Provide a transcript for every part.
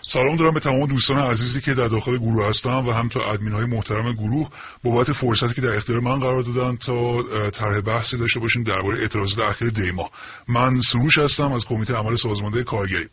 سلام دارم به تمام دوستان عزیزی که در داخل گروه هستن و هم تا ادمین‌های محترم گروه بابت فرصتی که در اختیار من قرار دادن تا طرح بحثی داشته باشیم درباره اعتراضات اخیر دیما. من سروش هستم از کمیته عمل سازمانده کارگری.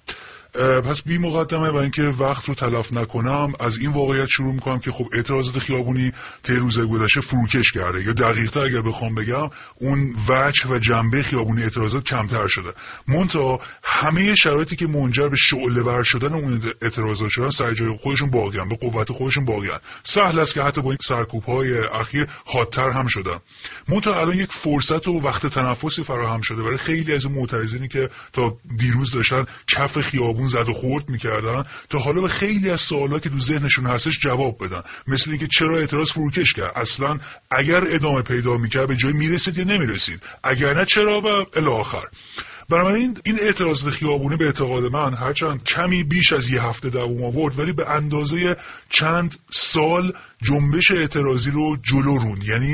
پس بی مقدمه و اینکه وقت رو تلف نکنم از این واقعیت شروع میکنم که خب اعتراضات خیابونی طی روزهای گذشته فروکش کرده، یا دقیق‌تر اگر بخوام بگم اون وجه و جنبه خیابونی اعتراضات کمتر شده. منتها همه شرایطی که منجر به شعله‌ور شدن اون اعتراضات شدن سر جای خودشون باقیان، به قوت خودشون باقیان. سهل است که حتی با این سرکوب‌های اخیر حادتر هم شدن. منتها الان یک فرصت و وقت تنفسی فراهم شده برای خیلی از معترضینی که تا دیروز داشتن کف خیابون زد و خورد میکردن تا حالا به خیلی از سوالا که تو ذهنشون هستش جواب بدن، مثل اینکه چرا اعتراض فروکش کرد، اصلا اگر ادامه پیدا میکرد به جای میرسید یا نمیرسید، اگر نه چرا و الی آخر. بنابراین این اعتراضات خیابونی به اعتقاد من هرچند کمی بیش از یه هفته دوام آورد ولی به اندازه چند سال جنبش اعتراضی رو جلو روند، یعنی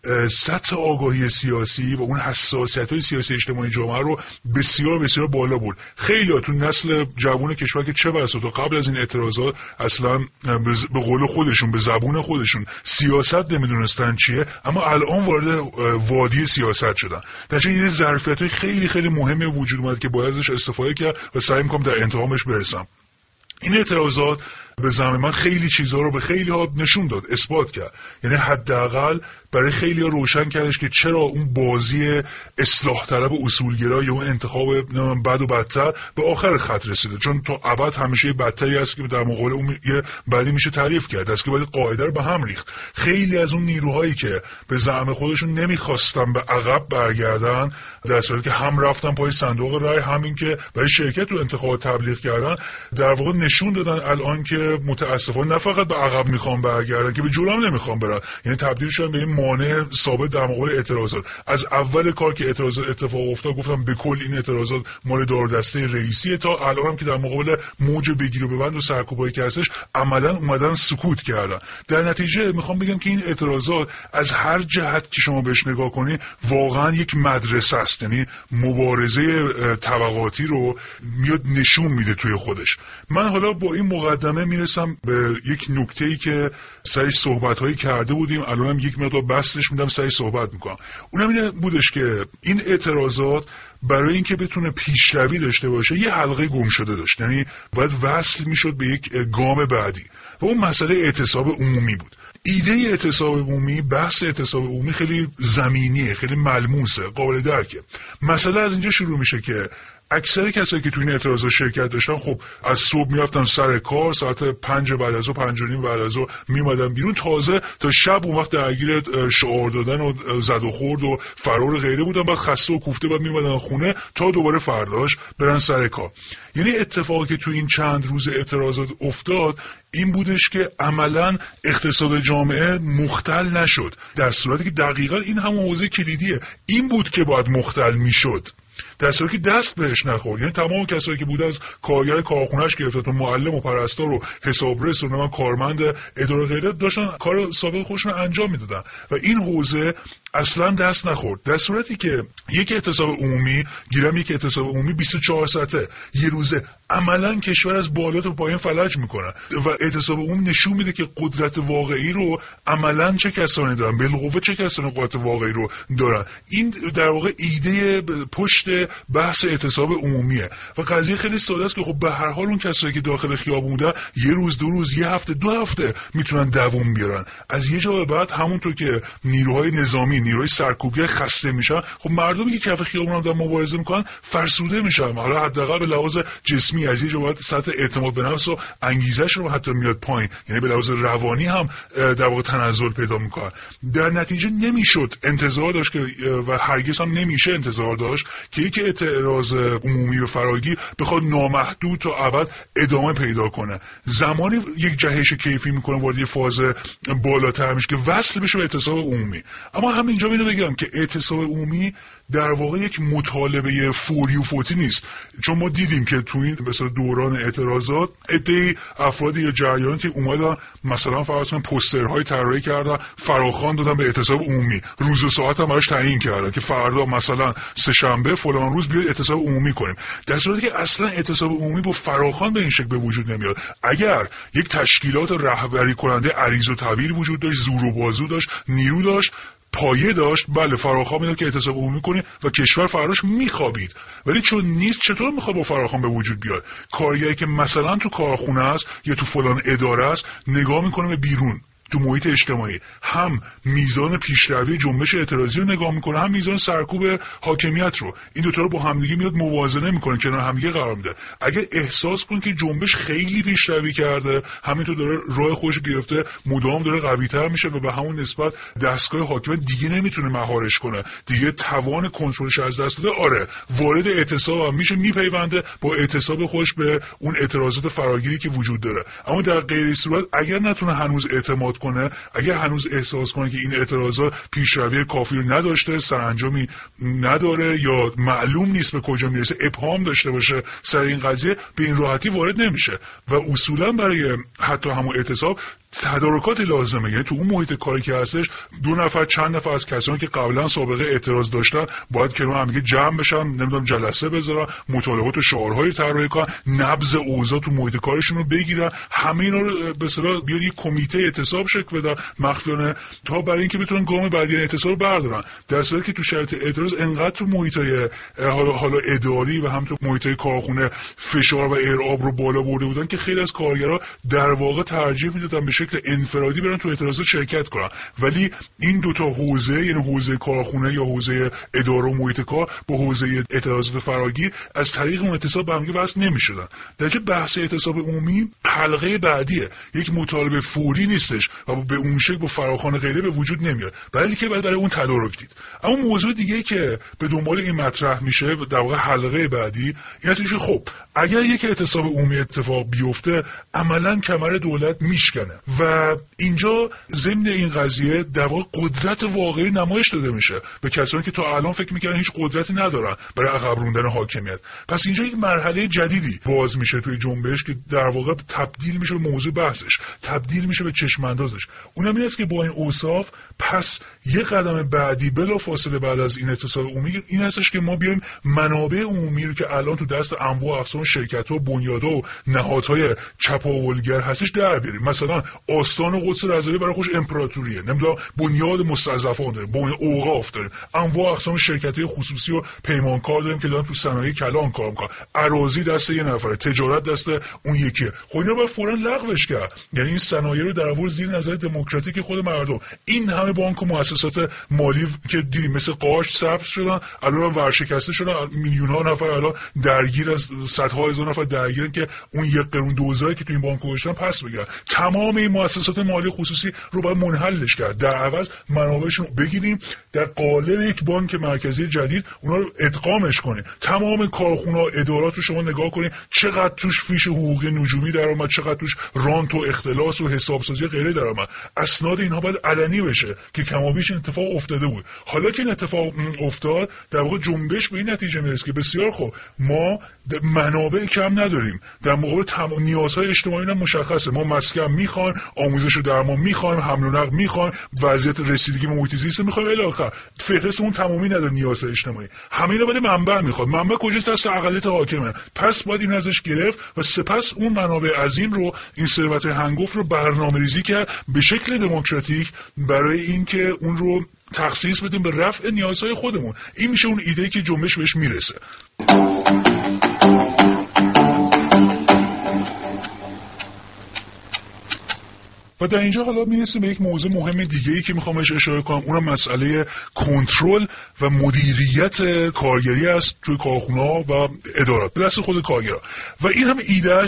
سطح آگاهی سیاسی و اون حساسیت‌های سیاسی اجتماعی جامعه رو بسیار بسیار بالا برد. خیلی تو نسل جوان کشور که چه بسا تا قبل از این اعتراضات اصلا به قول خودشون به زبون خودشون سیاست نمیدونستن چیه، اما الان وارد وادی سیاست شدن. در یه ظرفیت‌های خیلی خیلی مهمی وجود اومد که باید ازش استفاده کرد و سعی می‌کنم در انتهامش برسم. این اعتراضات به زعم من خیلی چیزها رو به خیلی ها نشون داد، اثبات کرد، یعنی حداقل برای خیلی ها روشن کردش که چرا اون بازی اصلاح طلب و اصولگرا یا اون انتخاب بد و بدتر به آخر خط رسیده، چون تا ابد همیشه بدتری است که در مقابل اون یه بدی میشه تعریف کرد، است که باید قاعده رو به هم ریخت. خیلی از اون نیروهایی که به زعم خودشون نمیخواستن به عقب برگردن، در صورتی که هم رفتن پای صندوق رای، همین که برای شرکت تو انتخابات تبلیغ کردن، در واقع نشون دادن الان که متاسفانه نه فقط به عقب میخوام برگردن که به جلو هم نمیخوام برن، یعنی تبدیل شدن به این مانع ثابت در مقابل اعتراضات. از اول کار که اعتراضات اتفاق افتاد گفتم به کل این اعتراضات مال دار دسته رئیسیه، تا الان هم که در مقابل موج بگیر و ببند و سرکوبایی که هستش عملا اومدن سکوت کردن. در نتیجه میخوام بگم که این اعتراضات از هر جهت که شما بهش نگاه کنی واقعا یک مدرسه است، یعنی مبارزه طبقاتی رو میاد نشون میده توی خودش. من حالا با این مقدمه میرسم به یک نکته‌ای که سرش صحبت‌هایی کرده بودیم، الانم یک مقدار بسطش میدم سرش صحبت میکنم. اونم این بودش که این اعتراضات برای اینکه بتونه پیشروی داشته باشه یه حلقه گم شده داشت، یعنی باید وصل میشد به یک گام بعدی و اون مسئله اعتصاب عمومی بود. ایده اعتصاب عمومی، بحث اعتصاب عمومی خیلی زمینیه، خیلی ملموسه، قابل درکه. مسئله از اینجا شروع میشه که اکثر کسایی که تو این اعتراضات شرکت داشتن خب از صبح میرفتن سر کار، ساعت 5 بعد از ظهر 5:30 بعد از ظهر میمدن بیرون، تازه تا شب اون وقت درگیر شعار دادن و زد و خورد و فرار غیره بودن، بعد خسته و کوفته بعد میمدن خونه تا دوباره فرداش برن سر کار. یعنی اتفاقی که تو این چند روز اعتراضات افتاد این بودش که عملاً اقتصاد جامعه مختل نشد، در صورتی که دقیقاً این همون حوزه کلیدیه، این بود که باید مختل میشد، در صورتی که دست بهش نخورد. یعنی تمام کسایی که بوده از کارگر کارخونه‌اش گرفته تا معلم و پرستار و حسابرس و کارمند اداره غیره داشتن کار سابق خودشون انجام میدادن و این حوزه اصلا دست نخورد. در صورتی که یک اعتصاب عمومی، گیرم یک اعتصاب عمومی 24 ساعته یه روزه عملا کشور از بالا تا پایین فلج میکنه و اعتصاب عمومی نشون میده که قدرت واقعی رو عملا چه کسانی دارن، بالقوه چه کسانی قدرت واقعی رو دارن. این در واقع ایده پشت بحث اعتصاب عمومیه و قضیه خیلی ساده است که خب به هر حال اون کسایی که داخل خیابون بودن یه روز، دو روز، یه هفته، 2 هفته میتونن دووم بیارن. از یه جا به بعد همونطور که نیروهای نظامی، نیروهای سرکوبگر خسته میشن، خب مردمی که کف خیابون هم دارن مبارزه میکنن فرسوده میشن. حالا حداقل به لحاظ جسمی از یه جا بعد سطح اعتماد به نفس و انگیزش رو حتی میاد پایین، یعنی به لحاظ روانی هم در واقع تنزل پیدا میکنن. در نتیجه نمیشد انتظار داشت که و هرگز هم نمیشه انتظار داشت که یک اعتراض عمومی و فراگیر بخواد نامحدود تا ابد ادامه پیدا کنه. زمانی یک جهش کیفی میکنه وارد یه فاز بالاتر میشه که وصل بشه به اعتصاب عمومی. اما همین اینجا اینو بگم که اعتصاب عمومی در واقع یک مطالبه فوری و فوتی نیست، چون ما دیدیم که تو این مثلا دوران اعتراضات عده‌ای افرادی یا جریاناتی اومدن مثلا فرض کن پوسترهای طراحی کردن فراخوان دادن به اعتصاب عمومی، روز و ساعت هم براش تعیین کردن که فردا مثلا سه‌شنبه فلان روز بیاید اعتصاب عمومی کنیم، در صورتی که اصلا اعتصاب عمومی با فراخوان به این شکل به وجود نمیاد. اگر یک تشکیلات رهبری کننده عریض و طویل وجود داشت، زور و بازو داشت، نیرو داشت، پایه داشت، بله فراخوان میداد که اعتصاب عمومی کنه و کشور فراش میخوابید. ولی چون نیست، چطور میخواد با فراخوان به وجود بیاد؟ کارگری که مثلا تو کارخونه است یا تو فلان اداره است نگاه میکنه به بیرون، تو محیط اجتماعی هم میزان پیشروی جنبش اعتراضی رو نگاه میکنه، هم میزان سرکوب حاکمیت رو. این دوتا رو با همدیگه میاد موازنه میکنه، کنار همدیگه قرار میده. اگر احساس کنه که جنبش خیلی پیشروی کرده، همینطور داره راه خودش گرفته، مدام داره قوی‌تر میشه و به همون نسبت دستگاه حاکمیت دیگه نمیتونه مهارش کنه، دیگه توان کنترلش از دست داده، آره وارد اعتصاب هم میشه، میپیونده با اعتصاب خودش به اون اعتراضات فراگیری که وجود داره. اما در غیر این صورت اگر نتونه هنوز اعتماد کنه، اگر هنوز احساس کنه که این اعتراضات پیشروی کافی رو نداشته، سرانجامی نداره یا معلوم نیست به کجا میرسه، ابهام داشته باشه سر این قضیه، به این راحتی وارد نمیشه و اصولا برای حتی همون اعتصاب تدارکات لازمه. یعنی تو اون محیط کاری که هستش دو نفر چند نفر از کسانی که قبلا سابقه اعتراض داشتن باید کنار هم دیگه جمع بشن، نمیدونم جلسه بذارن، مطالبات و شعارهای طراحی کنن، نبض اوضاع تو محیط کارشون رو بگیرن، همه اینا رو به اصطلاح بیاد یک کمیته اعتصاب شکل بدن مخفیانه تا برای اینکه بتونن گام بعدی اعتصاب رو بردارن. در صورتی که تو شرایط اعتراض انقدر تو محیطای حالا اداری و هم تو محیطای کارخونه فشار و ارعاب رو بالا برده بودن که خیلی از کارگرها در واقع ترجیح میدادن به شکل انفرادی برن تو اعتراضات شرکت کنن. ولی این دو تا حوزه، یعنی حوزه کارخونه یا حوزه اداره و محیط کار با حوزه اعتراضات فراگیر، از طریق اون اعتصاب به هم وصل نمیشدن. در چه بحث اعتصاب عمومی حلقه بعدیه، یک مطالبه فوری نیستش و به اون شکل با فراخوان غیره به وجود نمیاد، بلکه بعد برای اون تدارک دید. اما موضوع دیگه که به دنبال این مطرح میشه در واقع حلقه بعدی این است که خب اگر یک اعتصاب عمومی اتفاق بیفته عملاً کمر دولت میشکنه و اینجا ضمن این قضیه در واقع قدرت واقعی نمایش داده میشه به کسانی که تا الان فکر میکردن هیچ قدرتی ندارن برای عقب راندن حاکمیت. پس اینجا یک مرحله جدیدی باز میشه توی جنبش که در واقع تبدیل میشه به موضوع بحثش، تبدیل میشه به چشم اندازش. اونم این است که با این اوصاف پس یه قدم بعدی بلافاصله بعد از این اعتصاب عمومی این هستش که ما بیایم منابع عمومی رو که الان تو دست انواع اقسام شرکت‌ها و بنیادها و نهادهای چپاولگر هستش در بیاریم. مثلا آستان قدس رضوی برای خوش امپراتوریه، نمیدونم بنیاد مستضعفان داریم، بنیاد اوقاف داریم، انواع اقسام شرکت‌های خصوصی و پیمانکار داریم که دارن تو صنایع کلان کار می‌کنن، اراضی دست یه نفره، تجارت دست اون یکیه. خب اینا باید فوراً لغوش کرد. یعنی این صنایع رو در آورد زیر نظر دموکراتیک خود مردم. این همه بانک و مؤسسات مالی که دیدیم مثل قاش سبز شدن، الان ورشکسته شدن، میلیون‌ها نفر الان درگیر از صدها هزار نفر درگیرن که اون 1 قرون دوزاری که تو این بانک گذاشتن پس بگیرن. تمام این مؤسسات مالی خصوصی رو باید منحلش کرد، در عوض منابعشون بگیریم در قالب یک بانک مرکزی جدید اونا رو ادغامش کنیم. تمام کارخونه‌ها ادارات رو شما نگاه کنید چقدر توش فیش حقوقی نجومی درآمد، چقدر توش رانت و اختلاس و حسابسازی غیره درآمد. اسناد اینها باید علنی بشه که کمابیش این اتفاق افتاده بود. حالا که این اتفاق افتاد در واقع جنبش به این نتیجه میرسه که بسیار خوب ما منابع کم نداریم، در مقابل نیازهای اجتماعی هم مشخصه، ما مسکن میخوایم، آموزش و درمان میخوایم، حمل و نقل میخوایم، وضعیت رسیدگی به محیط زیست میخوایم، الی آخر. فهرستمون تمامی نداره نیازهای اجتماعی. همه اینا بعد منبع میخواد. منبع کجاست؟ دست اقلیت حاکمه. پس باید این ازش گرفت و سپس اون منابع عظیم رو، این ثروت هنگفت رو برنامه‌ریزی کرد به شکل دموکراتیک برای اینکه اون رو تخصیص بدیم به رفع نیازهای خودمون. این میشه اون ایده‌ای که جنبش بهش میرسه. و در اینجا حالا میرسیم به یک موضوع مهم دیگه‌ای که میخوام بهش اشاره کنم، اونم مسئله کنترل و مدیریت کارگری است توی کارخونه‌ها و ادارات به دست خود کارگرها. و این هم ایدهش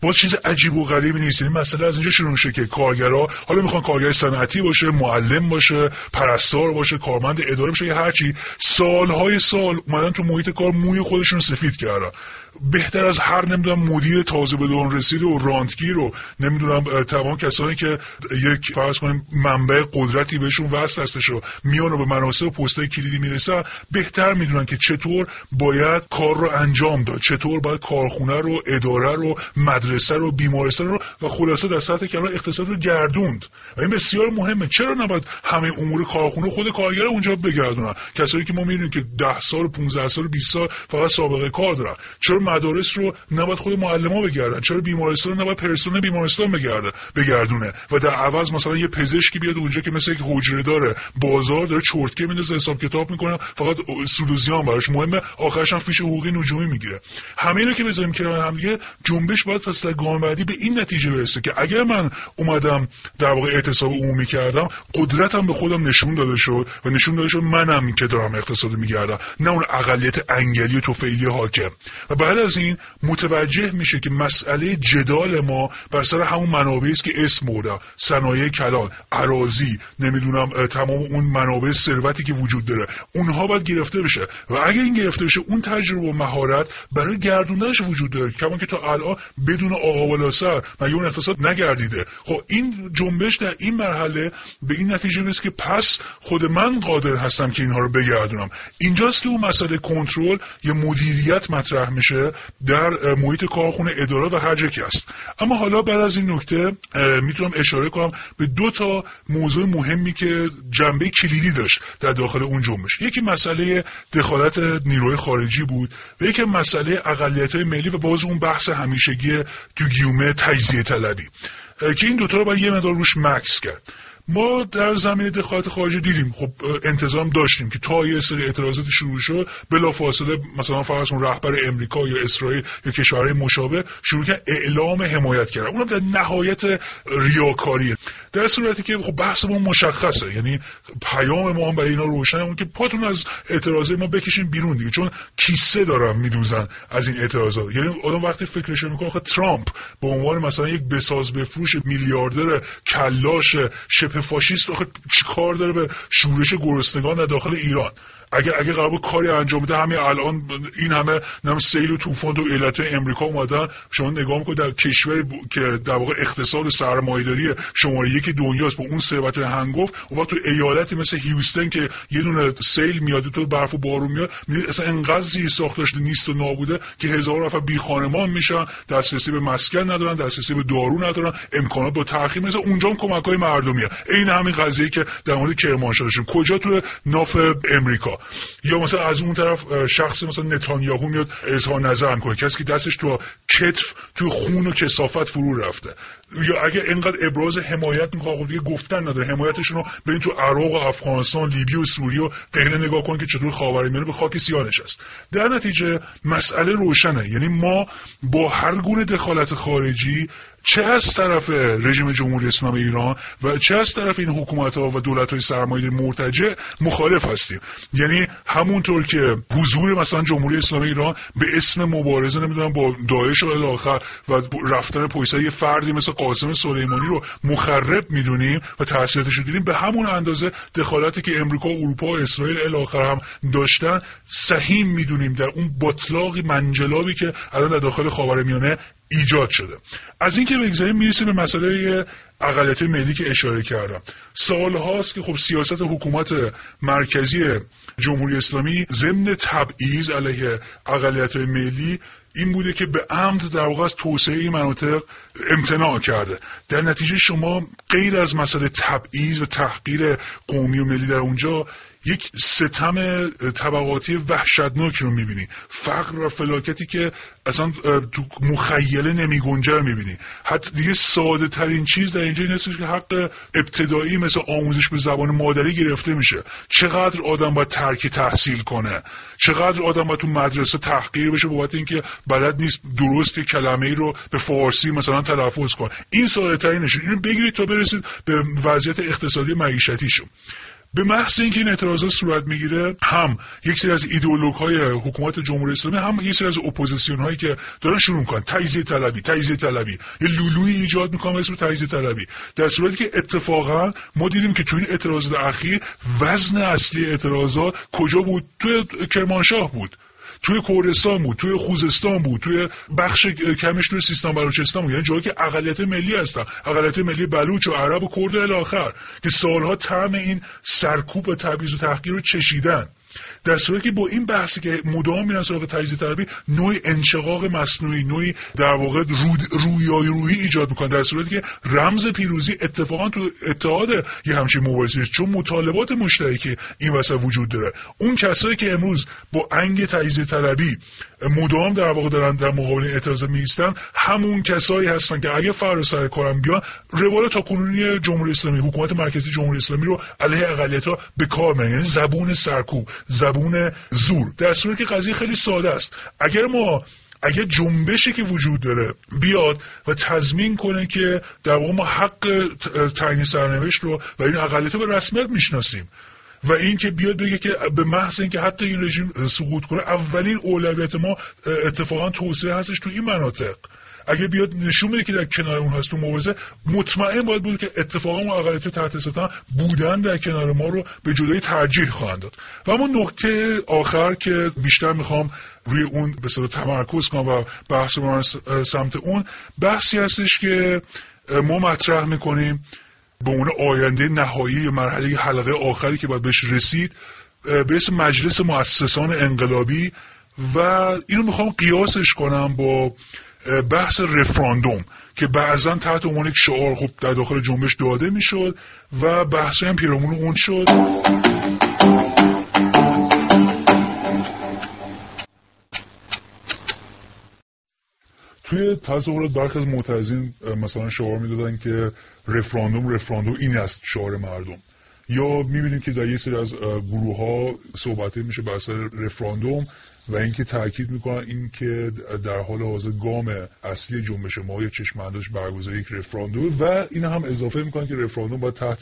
باز چیز عجیب و غریبی نیست. یعنی مسئله از اینجا شروع میشه که کارگرها حالا میخوان کارگر صنعتی باشه، معلم باشه، پرستار باشه، کارمند اداره باشه، یا هر چی، سالهای سال اومدن تو محیط کار موی خودشون رو سفید کردن. بهتر از هر نمیدونم مدیر تازه به دوران رسیده و رانتگیر و نمیدونم تمام کسانی که یک فرض کنیم منبع قدرتی بهشون وصل هستش و میان و به مناصب و پست‌های کلیدی میرسن، بهتر میدونن که چطور باید کار رو انجام داد، چطور باید کارخونه رو، اداره رو، مدرسه رو، بیمارستان رو و خلاصه در سطح کلان اقتصاد رو گردوند. و این بسیار مهمه. چرا نباید همه امور کارخونه خود کارگر اونجا بگردونن؟ کسایی که ما می‌بینیم که 10 سال، 15 سال، 20 سال فقط سابقه کار دارن. چرا مدارس رو نباید خود معلم‌ها بگردن؟ چرا بیمارستان رو نباید پرسنل بیمارستان بگردونه و در عوض مثلا یه پزشکی بیاد اونجا که مثل یک حجره داره، بازار داره چرتکه میندازه، حساب کتاب میکنه، فقط سود و زیان براش مهمه، آخرش هم فیش حقوقی نجومی میگیره. همه اینا که بذاریم کنار هم دیگه، جنبش باید پس در گام بعدی به این نتیجه برسه که اگر من اومدم در واقع اعتصاب عمومی کردم، قدرتم به خودم نشون داده شد و نشون داده شد منم که دارم اقتصاد میگردم، نه اون اقلیت انگلی و توفیلی حاکم. و بعد از این متوجه میشه که مسئله جدال ما بر سر همون منابعی است که اسم بردم، صنایع کلان، اراضی، نمیدونم تمام اون منابع ثروتی که وجود داره، اونها باید گرفته بشه. و اگه این گرفته بشه، اون تجربه و مهارت برای گردوندنش وجود داره، کما که تا الان بدون آقا والاسر مگه اون اقتصاد نگردیده. خب این جنبش در این مرحله به این نتیجه میرسه که پس خود من قادر هستم که اینها رو بگردونم. اینجاست که اون مسئله کنترل یا مدیریت مطرح میشه در محیط کارخونه، اداره و هر جایی که است. اما حالا بعد از این نکته میتونم اشاره کنم به 2 تا موضوع مهمی که جنبه کلیدی داشت در داخل اون جنبش. یکی مسئله دخالت نیروی خارجی بود و یکی مسئله اقلیت‌های ملی و باز اون بحث همیشگی تو گیومه تجزیه طلبی که این 2 تا رو باید یه مقدار روش مکس کرد. ما در زمینه دخالت خارجی دیدیم، خب انتظام داشتیم که تا یه سری اعتراضات شروع شد بلافاصله مثلا فرض کن رهبر امریکا یا اسرائیل یا کشورهای مشابه شروع کردن اعلام حمایت کردن. اونم در نهایت ریاکاریه، در صورتی که خب بحث ما مشخصه، یعنی پیام ما هم برای اینا روشنه، اون که پاتون از اعتراضات ما بکشین بیرون دیگه، چون کیسه دارن میدوزن از این اعتراضات. یعنی آدم وقتی فکرش میکنه آخه ترامپ به عنوان مثلا یک بساز بفروش میلیاردر کلاش شبه فاشیست آخه چیکار داره به شورش گرسنگان در داخل ایران؟ اگه قرار بود کاری انجام بده، همین الان این همه سیل و طوفان و ایالت‌های امریکا اومدن. شما نگاه میکنید در کشوری که در واقع اقتصاد سرمایه‌داری شماره 1 دنیاست با اون ثروت هنگفت، اون وقت تو ایالتی مثل هیوستن که یه دونه سیل میاد تو برف و بارون میاد، میبینید اصلا انقدر زیر ساختش نیست و نابوده که هزار نفر بی خانمان میشن، دسترسی به مسکن ندارن، دسترسی به دارو ندارن، امکانات با تأخیر مثلا اونجا هم کمک‌های مردمیه. این همین قضیه که در مورد کرمانشاه داشتیم، کجا تو ناف امریکا. یا مثلا از اون طرف شخص مثلا نتانیاهو میاد اظهار نظر میکنه، کسی که دستش تو کتف تو خون و کثافت فرو رفته. یا اگه اینقدر ابراز حمایت میکنه، خب دیگه گفتن نداره، حمایتشون رو برین تو عراق و افغانستان، لیبی و سوریه و غیره نگاه کنید که چطور خاورمیانه به خاک سیاه نشست. در نتیجه مسئله روشنه، یعنی ما با هر گونه دخالت خارجی، چه از طرف رژیم جمهوری اسلامی ایران و چه از طرف این حکومت‌ها و دولت‌های سرمایه‌داری مرتجع مخالف هستیم. یعنی همونطور که حضور مثلا جمهوری اسلامی ایران به اسم مبارزه نمیدونم با داعش و الی آخر و رفتن پشت سر یه فردی مثل قاسم سلیمانی رو مخرب میدونیم و تأثیراتش رو دیدیم، به همون اندازه دخالتی که امریکا و اروپا و اسرائیل الی آخر هم داشتن سهیم میدونیم در اون باطلاقی منجلابی که الان در داخل خاورمیانه ایجاد شده. از این که بگذاریم میرسیم به مسئله اقلیت ملی که اشاره کردم. سال هاست که خب سیاست حکومت مرکزی جمهوری اسلامی ضمن تبعیض علیه اقلیت ملی این بوده که به عمد در واقع از توسعه این مناطق امتناع کرده. در نتیجه شما غیر از مسئله تبعیض و تحقیر قومی و ملی در اونجا یک ستم طبقاتی وحشتناک رو میبینی، فقر و فلاکتی که اصلا تو مخیله نمیگنجه رو میبینی. حتی دیگه ساده ترین چیز در اینجا این هستش که حق ابتدایی مثل آموزش به زبان مادری گرفته میشه. چقدر آدم باید ترک تحصیل کنه، چقدر آدم باید تو مدرسه تحقیر بشه بابت اینکه بلد نیست درست کلمه‌ای رو به فارسی مثلا تلفظ کنه. این ساده ترینشه. اینو بگیرید تا برسید به وضعیت اقتصادی معیشتیشون. به محض اینکه این اعتراضات صورت میگیره، هم یک سری از ایدئولوژهای حکومت جمهوری اسلامی، هم یک سری از اپوزیسیون هایی که دارن شروع میکنن تجزیه طلبی، یه لولویی ایجاد میکنن اسم تجزیه طلبی، در صورتی که اتفاقا ما دیدیم که تو این اعتراضات اخیر وزن اصلی اعتراضات کجا بود؟ توی کرمانشاه بود، توی کردستان بود، توی خوزستان بود، توی بخش کمش توی سیستان بلوچستان بود، یعنی جایی که اقلیت ملی هستن، اقلیت ملی بلوچ و عرب و کرد الی آخر، که سالها طعم این سرکوب و تبعیض و تحقیر رو چشیدن. در صورتی که با این بحثی که مدام میرن سراغ تجزیه طلبی، نوعی انشقاق مصنوعی، نوعی در واقع رویایی ایجاد میکنن، در صورتی که رمز پیروزی اتفاقا تو اتحاد یه همچین مبارزه، چون مطالبات مشترکی این وسط وجود داره. اون کسایی که امروز با انگ تجزیه طلبی مدام در واقع دارن در مقابل اعتراض میستن، همون کسایی هستن که اگه فردا سر کارم بیان، روال تاکنونی جمهوری اسلامی، حکومت مرکزی جمهوری اسلامی رو علیه اقلیت‌ها به کار میبرن، یعنی زبون سرکوب، زبون زور. در صورتی که قضیه خیلی ساده است. اگر جنبشی که وجود داره بیاد و تضمین کنه که در واقع ما حق تعیین سرنوشت رو و این اقلیت‌ها به رسمیت میشناسیم، و این که بیاد بگه که به محض اینکه حتی این رژیم سقوط کنه، اولین اولویت ما اتفاقا توسعه هستش تو این مناطق، اگه بیاد نشون بده که در کنار اون هست تو مبارزه، مطمئن باید بود که اتفاقا اون اقلیت تحت ستم بودن در کنار ما رو به جدایی ترجیح خواهند داد. و اما نکته آخر که بیشتر میخوام روی اون به اصطلاح تمرکز کنم و بحث رو سمت اون بحثی هستش که ما مطرح میکنیم به اون آینده نهایی مرحله حلقه آخری که باید بهش رسید، به اسم مجلس مؤسسان انقلابی، و اینو میخوام قیاسش کنم با بحث رفراندوم که بعضا تحت عنوان یک شعار خب در داخل جنبش داده میشد و بحثی هم پیرامون اون شد. توی تظاهرات برخی از معترضین مثلا شعار میدادن که رفراندوم این است شعار مردم، یا میبینیم که در یه سری از گروه ها صحبتی میشه بر سر رفراندوم و اینکه تاکید میکنن این که در حال حاضر گام اصلی جنبش ما یا چشم انداز برگزاری یک رفراندوم، و این هم اضافه میکنن که رفراندوم باید تحت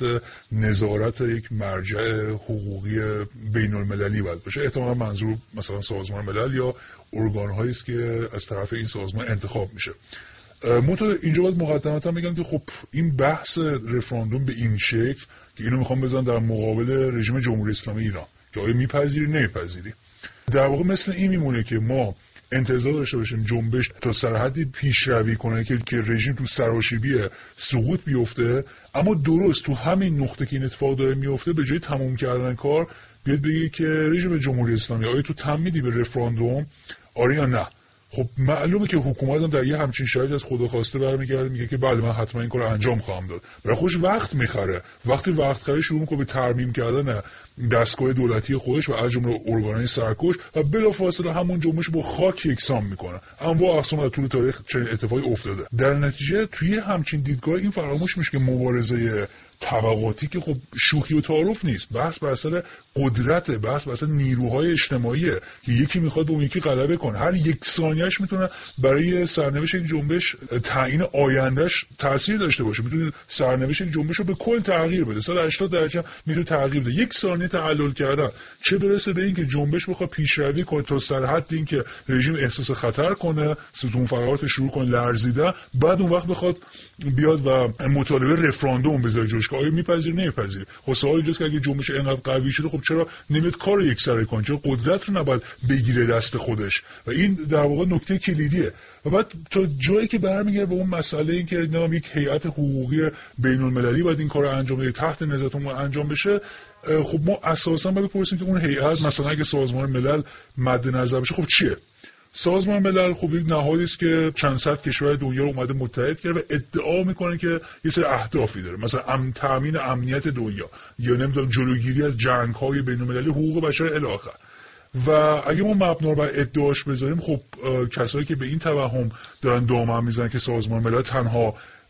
نظارت یک مرجع حقوقی بین المللی باید باشه. احتمالاً منظور مثلا سازمان ملل یا ارگان هایی است که از طرف این سازمان انتخاب میشه. منتها اینجا باید مقدمتا میگم که خب این بحث رفراندوم به این شکل که اینو میخوام بزنم در مقابل رژیم جمهوری اسلامی ایران که آیا میپذیری نمیپذیری، در واقع مثل این میمونه که ما انتظار داشته باشیم جنبش تا سرحدی پیشروی کنه که رژیم تو سراشیبی سقوط بیفته، اما درست تو همین نقطه که این اتفاق داره میفته، به جای تموم کردن کار بیاد بگه که رژیم جمهوری اسلامی آیا تو تم میدی به رفراندوم آره یا نه. خب معلومه که حکومت هم در یه همچین شرایطی از خدا خواسته برمیگرده میگه که بله من حتما این کارو انجام خواهم داد، برای خودش وقت میخره. وقتی وقت خره شروع میکنه به ترمیم کردن دستگاه دولتی خودش و از جمله ارگانهای سرکش و بلافاصله همون جنبش با خاک یکسان میکنه. اما اقسام در طول تاریخ چنین اتفاقی افتاده. در نتیجه توی همچین دیدگاه این فراموش میشه که مبارزه طبقاتی که خب شوخی و تعارف نیست، بحث بر اثر قدرت، بحث بر اثر نیروهای اجتماعیه که یکی میخواد به اون یکی غلبه کنه. هر یک ثانیه‌اش میتونه برای سرنوشت یک جنبش تعیین آیندهش تاثیر داشته باشه، میتونه سرنوشت یک جنبش رو به کل تغییر بده، 180 درجه میتونه تغییر بده. یک ثانیه تعلل کردن چه برسه به اینکه جنبش بخواد پیشروی کنه تا سرحد اینکه رژیم احساس خطر کنه، ستون فقرات شروع کنه لرزیدن، بعد اون وقت بخواد بیاد و مطالبه رفراندوم بذاره جوش که آیا میپذیری نمیپذیری. خب سوال اینجاست که اگه جنبش اینقدر قوی شده خب چرا نمیاد کارو یکسره کنه، چرا قدرت رو نباید بگیره دست خودش؟ و این در واقع نکته کلیدیه. و بعد تا جایی که برمیگره به اون مسئله این که نام یک هیئت حقوقی بین المللی باید این کارو انجام بده، تحت نظارت ما انجام بشه، خب ما اساسا باید بپرسیم که اون هیئت مثلا اگه سازمان ملل مد نظر بشه خب چیه؟ سازمان ملل خب یک نهادی است که چند صد کشور دنیا رو اومده متحد کرده و ادعا میکنه که یه سری اهدافی داره، مثلا تامین امنیت دنیا یا نمیدونم جلوگیری از جنگ‌های بین‌المللی، حقوق بشر الی آخر. و اگه ما مبنا رو بر ادعاش بذاریم خب کسایی که به این توهم دارن دامن میزنن که سازمان ملل تنها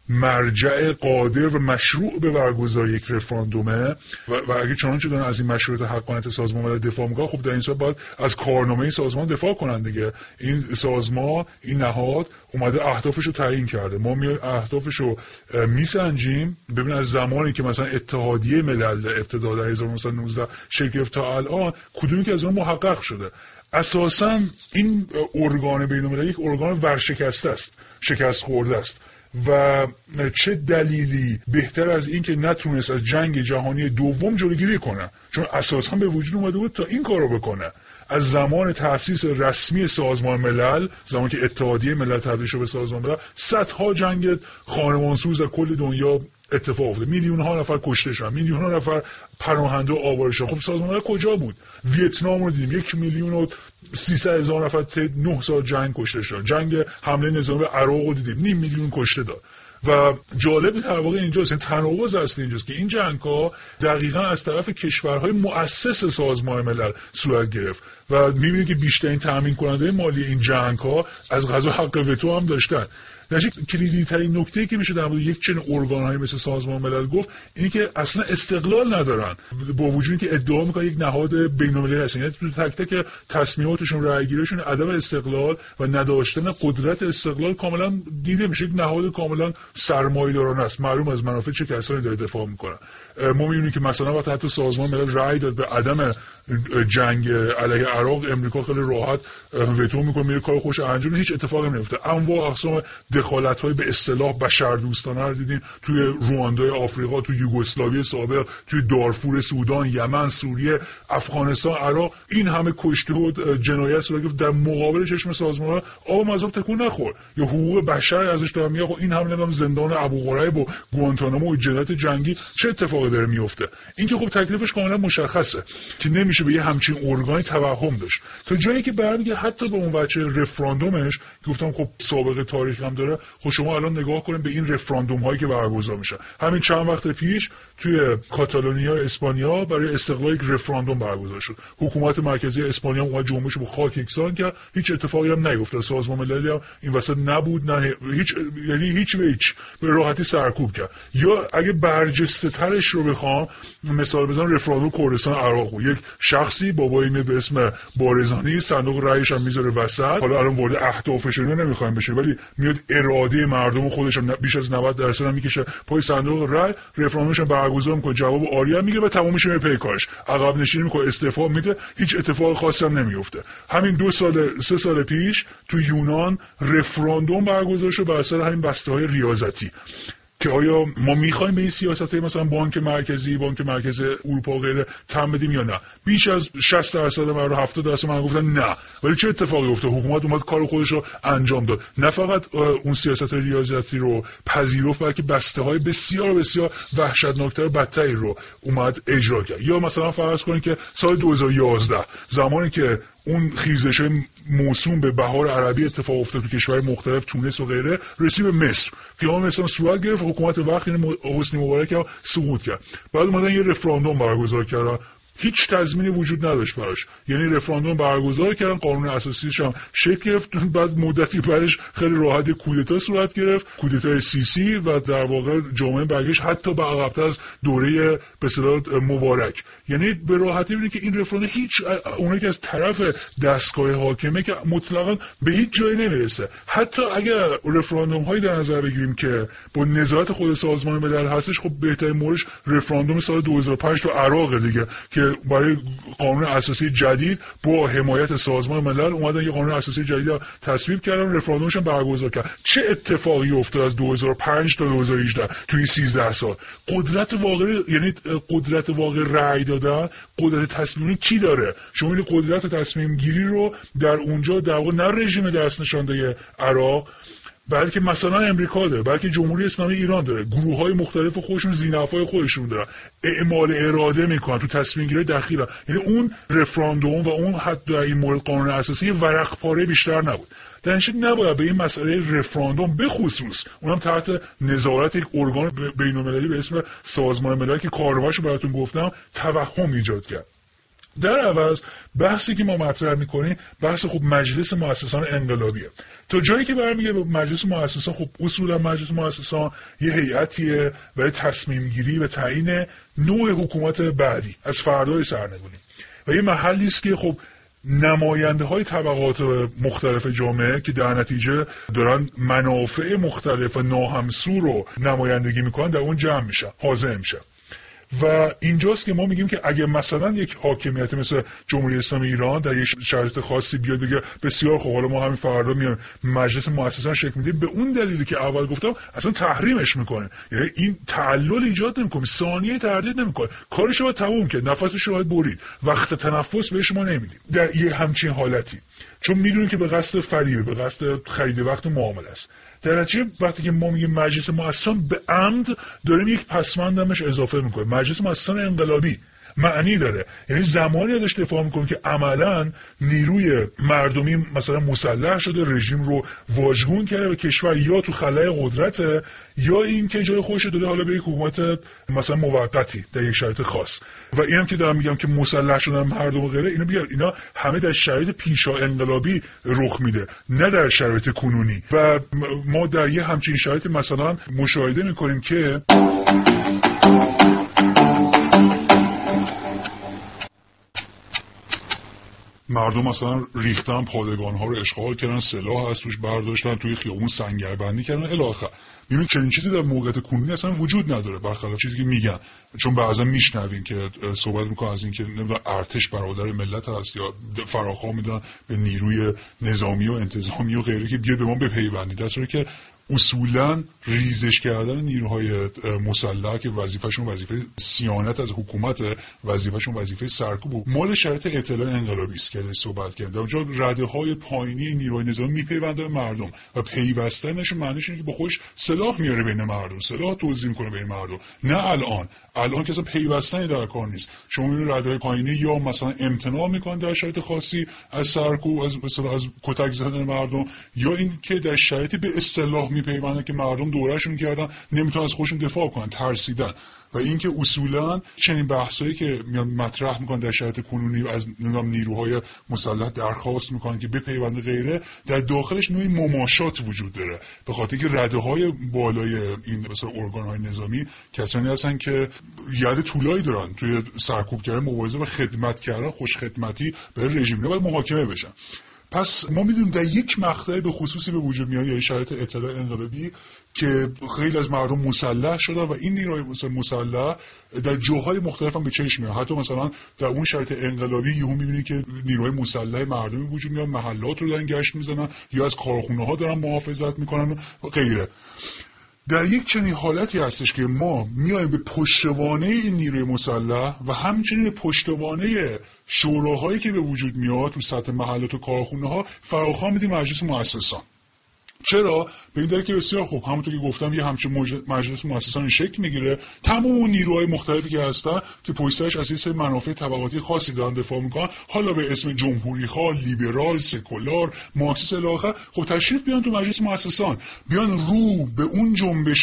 مرجع قادر و مشروع به برگزاری یک رفراندومه و اگه چنانچه دارن از این مشروعیت حقانیت سازمان ملل دفاع میکنن، خب در این صورت باید از کارنامه این سازمان دفاع کنن دیگه. این سازمان، این نهاد اومده اهدافش رو تعیین کرده، ما اهدافش رو میسنجیم ببین از زمانی که مثلا اتحادیه ملل ابتدا در 1919 شکل گرفت تا الان کدومی که از اون محقق شده. اساساً این ارگان بین‌المللی یک ارگان ورشکسته است، شکست خورده است و چه دلیلی بهتر از این که نتونست از جنگ جهانی دوم جلوگیری کنه، چون اساساً به وجود اومده بود تا این کارو بکنه. از زمان تأسیس رسمی سازمان ملل، زمانی که اتحادیه ملل تبدیل شد به سازمان ملل، صدها جنگ خانمانسوز از کل دنیا اتفاق افتاد، میلیون ها نفر کشته شدن، میلیون ها نفر پناهنده و آواره شدن. خب سازمان ملل کجا بود؟ ویتنام رو دیدیم 1,300,000 نفر طی 9 سال جنگ کشته شدن. جنگ حمله نظامی به عراق رو دیدیم 500,000 کشته داد. و جالب در واقع اینجاست، این تناقض اصلی اینجاست که این جنگ‌ها دقیقاً از طرف کشورهای مؤسس سازمان ملل صورت گرفت و می‌بینید که بیشترین تامین کننده مالی این جنگ‌ها از قضا حق وتو هم داشتن. در کلیدی ترین نکته‌ای که میشه در مورد یک چنین ارگان‌هایی مثل سازمان ملل گفت اینه که اصلا استقلال ندارن، با وجودی که ادعا میکنن یک نهاد بین‌المللی هستن. یعنی تو تک تک تصمیماتشون، رأی‌گیریشون عدم استقلال و نداشتن قدرت استقلال کاملا دیده میشه. یک نهاد کاملا سرمایه‌دارانه است، معلوم از منافع چه کسانی داره دفاع میکنن. ما می‌بینیم که مثلا وقتی حتی سازمان ملل رأی داد به عدم جنگ علیه عراق، امریکا خیلی راحت وتو میکنه، میره کار خوش انجام، هیچ اتفاقی نمیفته. انواع اقسام دخالت‌های به اصطلاح بشردوستانه رو دیدین توی رواندای آفریقا، توی یوگسلاوی سابق، توی دارفور سودان، یمن، سوریه، افغانستان، عراق. این همه کشته و جنایت صورت گرفت در مقابل چشم سازمان آب مذاق تکون نخورد. یا حقوق بشر ازش دارن میگه این همه نمیدونم زندان ابوغریب و گوانتانامو و جنایت جنگی چه اتفاقی داره میفته. این که خب تکلیفش کاملا مشخصه که نمیشه به یه همچین ارگانی توهم داشت. تا جایی که برمیگه حتی به اون بچه رفراندومش گفتم خب سابقه تاریخی هم داره. خب شما الان نگاه کنید به این رفراندوم هایی که برگزار میشه. همین چند وقت پیش توی کاتالونیا اسپانیا برای استقلال یک رفراندوم برگزار شد. حکومت مرکزی اسپانیا اومد جنبش رو خاک یکسان کرد، هیچ اتفاقی هم نیفتاد. سازمان ملل هم این وسط نبود، نه هیچ به راحتی سرکوب کرد. یا اگه برجسته ترش رو بخوام مثال بزنم، رفراندوم کردستان عراق، یک شخصی بابایی به اسم بارزانی صندوق رأیش هم میذاره وسط. حالا الان وارد اهدافش نمیخوایم بشه، ولی میاد اراده مردم خودش هم بیش از 90% هم میکشه پای صندوق رأی، رفراندومش برگزار میکنه، جواب آری هم میگیره و تمومش میشه پی کارش، عقب نشینی میکنه، استعفا میده، هیچ اتفاق خاصی هم نمیفته. همین 3 سال پیش تو یونان رفراندوم برگزار شد بر اساس همین بسته‌های ریاضتی که آیا ما میخوایم به این سیاست‌های مثلا بانک مرکزی اروپا و غیره تم بدیم یا نه. بیش از 60% مردم 70% مردم گفتن نه. ولی چه اتفاقی افتاد؟ حکومت اومد کار خودش رو انجام داد. نه فقط اون سیاست ریاضتی رو پذیرفت، بلکه بسته‌های بسیار بسیار وحشتناکتر و بدتری رو اومد اجرا کرد. یا مثلا فرض کنید که سال 2011 زمانی که اون خیزش موسوم به بهار عربی اتفاق افتاد تو کشورهای مختلف، تونس و غیره، رسید به مصر. قیام مصر صورت گرفت، حکومت وقتی حسنی مبارک هم سقوط کرد. بعد اومدن یه رفراندوم برگزار کردن، هیچ تضمینی وجود نداشت براش. یعنی رفراندوم برگزار کردن، قانون اساسیش هم شکل گرفت، بعد مدتی بعدش خیلی راحت کودتا صورت گرفت، کودتای سیسی، و در واقع جامعه برگشت حتی به عقب‌تر از دوره به اصطلاح مبارک. یعنی به راحتی می‌بینید که این رفراندوم هیچ اونایی که از طرف دستگاه حاکمه که مطلقاً به هیچ جایی نمیرسه. حتی اگر رفراندوم هایی در نظر بگیریم که با نظارت خود سازمان ملل هستش، خب بهترین موردش رفراندوم سال 2005 تو عراق دیگه که برای قانون اساسی جدید با حمایت سازمان ملل اومدن یه قانون اساسی جدید تصویب کردن، رفراندومش هم برگزار کردن. چه اتفاقی افتاد از 2005 تا 2018 توی 13 سال؟ قدرت واقعی، یعنی قدرت واقعی رأی دادن، قدرت تصمیم کی داره؟ شما این قدرت تصمیم گیری رو در اونجا در واقع نه رژیم دست نشانده عراق، بلکه مثلا امریکا داره، بلکه جمهوری اسلامی ایران داره، گروه‌های مختلف خودشون زینف‌های خودشون دارن، اعمال اراده میکنن تو تصمیم گیری داخلی. یعنی اون رفراندوم و اون حتی این مورد قانون اساسی ورق پاره بیشتر نبود. در این شکل نباید به این مسئله رفراندوم به خصوص اونم تحت نظارت یک ارگان بین‌المللی به اسم سازمان ملل که کارنامه‌شو براتون گفتم توهم ایجاد کرد. در عوض بحثی که ما مطرح میکنیم بحث خب مجلس مؤسسان انقلابیه. تا جایی که برمیگه به مجلس مؤسسان، خب اصولا مجلس مؤسسان یه هیئتیه برای تصمیم گیری و تعیین نوع حکومت بعدی از فردای سرنگونی و یه محلی است که خب نماینده های طبقات مختلف جامعه که در نتیجه دارن منافع مختلف و ناهمسو رو نمایندگی میکنن در اون جمع میشن، حاضر میشن. و اینجاست که ما میگیم که اگه مثلا یک حاکمیت مثل جمهوری اسلامی ایران در یک شرایط خاصی بیاد بگه بسیار خوب حالا ما همین فردا میایم مجلس مؤسسان شکل میدیم، به اون دلیلی که اول گفتم اصلا تحریمش میکنه، یعنی این تعلل ایجاد نمیکنه، ثانیه تردید نمیکنه، کارش رو تموم کرد، نفسش رو برید، وقت تنفس بهش ما نمیدیم در یه همچین حالتی، چون میدونیم که به قصد فریب، به قصد خرید وقت معامله است. در نتیجه وقتی که ما میگیم مجلس مؤسسان به عمد داریم یک پسماندمش اضافه میکنیم. مجلس مؤسسان انقلابی معنی داره، یعنی زمانی ازش دفاع میکنیم که عملا نیروی مردمی مثلا مسلح شده، رژیم رو واژگون کرده و کشور یا تو خلأ قدرته یا این که جای خودش داده حالا به یک حکومت مثلا موقتی در یک شرایط خاص. و اینم که دارم میگم که مسلح شدن مردم و غیره، اینا همه در شرایط پیشا انقلابی رخ میده، نه در شرایط کنونی. و ما در یه همچین شرایط مثلا مشاهده میکنیم که مردم مثلا ریختن پادگان‌ها رو اشغال کردن، سلاح از توش برداشتن، توی خیابون سنگربندی کردن الی آخر. می‌بینید چنین چیزی در موقعیت کنونی اصلا وجود نداره، برخلاف چیزی که میگن. چون بعضا میشنویم که صحبت میکنن از این که نمیدونم ارتش برادر ملت هست یا فراخوان میدن به نیروی نظامی و انتظامی و غیره که بیاد به ما بپیوندید، در صورتی که اصولا ریزش کردن نیروهای مسلح که وظیفه‌شون وظیفه صیانت از حکومت، وظیفه‌شون وظیفه سرکوب و مال شرایط اطلاع انقلابی است که صحبت کردم. اونجا رده‌های پایینی نیروهای نظامی میپیوندن به مردم و پیوستنش معنیش اینه که با خودش سلاح میاره بین مردم، سلاح توزیع میکنه بین مردم. نه الان که اصلا پیوستنی در کار نیست. شما میبینید رده‌های پایینی یا مثلا امتناع میکنن در شرایط خاصی از سرکوب، از کتک زدن مردم، یا این که در شرایطی به اصطلاح میپیوندن که مردم دورهشون کردن نمیتونن از خودشون دفاع کنن، ترسیدن. و اینکه اصولا چنین بحثایی که میان مطرح میکنن در شرایط کنونی از نیروهای مسلح درخواست میکنن که بپیوندن غیره، در داخلش نوعی مماشات وجود داره، به خاطر که رده‌های بالای این مثلا ارگان‌های نظامی کسانی هستن که ید طولایی دارن توی سرکوب کردن، مبارزه و خدمت کردن، خوش خدمتی به رژیم، باید محاکمه بشن. پس ما میدونیم در یک مقطع به خصوصی به وجود میاد، یعنی شرایط اطلاع انقلابی، که خیلی از مردم مسلح شدن و این نیروهای مسلح در جاهای مختلف هم به چشم میاد. حتی مثلا در اون شرایط انقلابی یهو میبینید که نیروهای مسلح مردمی وجود میاد، محلات رو دارن گشت میزنن یا از کارخونه‌ها دارن محافظت میکنن و غیره. در یک چنین حالتی هستش که ما میایم به پشتوانه این نیروی مسلح و همچنین به پشتوانه شوراهایی که به وجود میاد تو سطح محلات و کارخونه‌ها فراخوان میدیم مجلس مؤسسان. چرا؟ به این دلیل که بسیار خوب، همونطور که گفتم یه همچین مجلس مؤسسان شکل میگیره، تمام اون نیروهای مختلفی که هستن که پشت سرش از این منافع طبقاتی خاصی دارن دفاع میکنن، حالا به اسم جمهوری خواه، لیبرال، سکولار، مارکسیست الی آخر، خب تشریف بیان تو مجلس مؤسسان، بیان رو به اون جنبش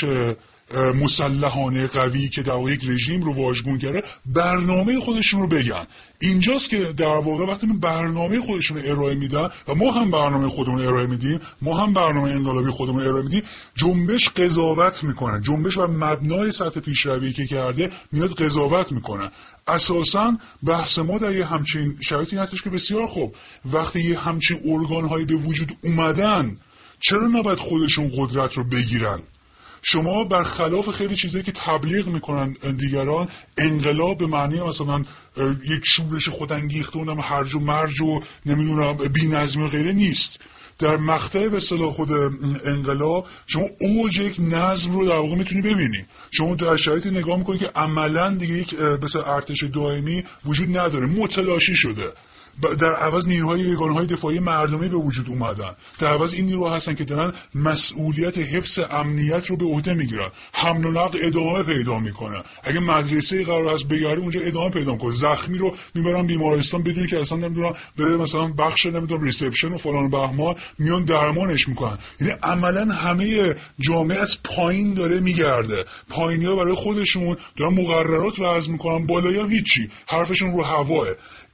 مسلحانه قوی که در واقع یک رژیم رو واژگون کرده برنامه خودشون رو بگن. اینجاست که در واقع وقتی برنامه خودشون رو ارائه میدن و ما هم برنامه خودمون رو ارائه میدیم، ما هم برنامه انقلابی خودمون رو ارائه میدیم، جنبش قضاوت میکنه، جنبش بر مبنای سطح پیشروی که کرده میاد قضاوت میکنه. اساساً بحث ما در یه همچین شرایطی هستش که بسیار خوب، وقتی یه همچین ارگان‌هایی به وجود اومدن چرا نباید خودشون قدرت رو بگیرن؟ شما برخلاف خیلی چیزایی که تبلیغ میکنن دیگران، انقلاب به معنی مثلا یک شورش خودانگیخته و هرج و مرج و نمیدونم بی‌نظمی و غیره نیست. در مقطع به اصطلاح خود انقلاب شما اوج یک نظم رو در واقع میتونی ببینی. شما در شرایطی نگاه میکنی که عملاً دیگه یک مثلا ارتش دائمی وجود نداره، متلاشی شده. در عوض نیروهای یگانه‌های دفاعی مردمی به وجود اومدن. در عوض این نیروها هستن که دارن مسئولیت حفظ امنیت رو به عهده میگیرن. حمل و نقل ادامه پیدا میکنه. اگه مدرسه قرار است بگیره اونجا ادامه پیدا میکنه. زخمی رو میبرن بیمارستان بدون که اصلا نمیدونن بره مثلا بخش نمیدونم ریسپشن و فلان و بهمان، میان درمانش میکنن. یعنی عملاً همه جامعه از پایین داره میگرده. پایینی‌ها برای خودشون دارن مقررات وضع میکنن، بالایی‌ها هیچی، حرفشون رو هواه.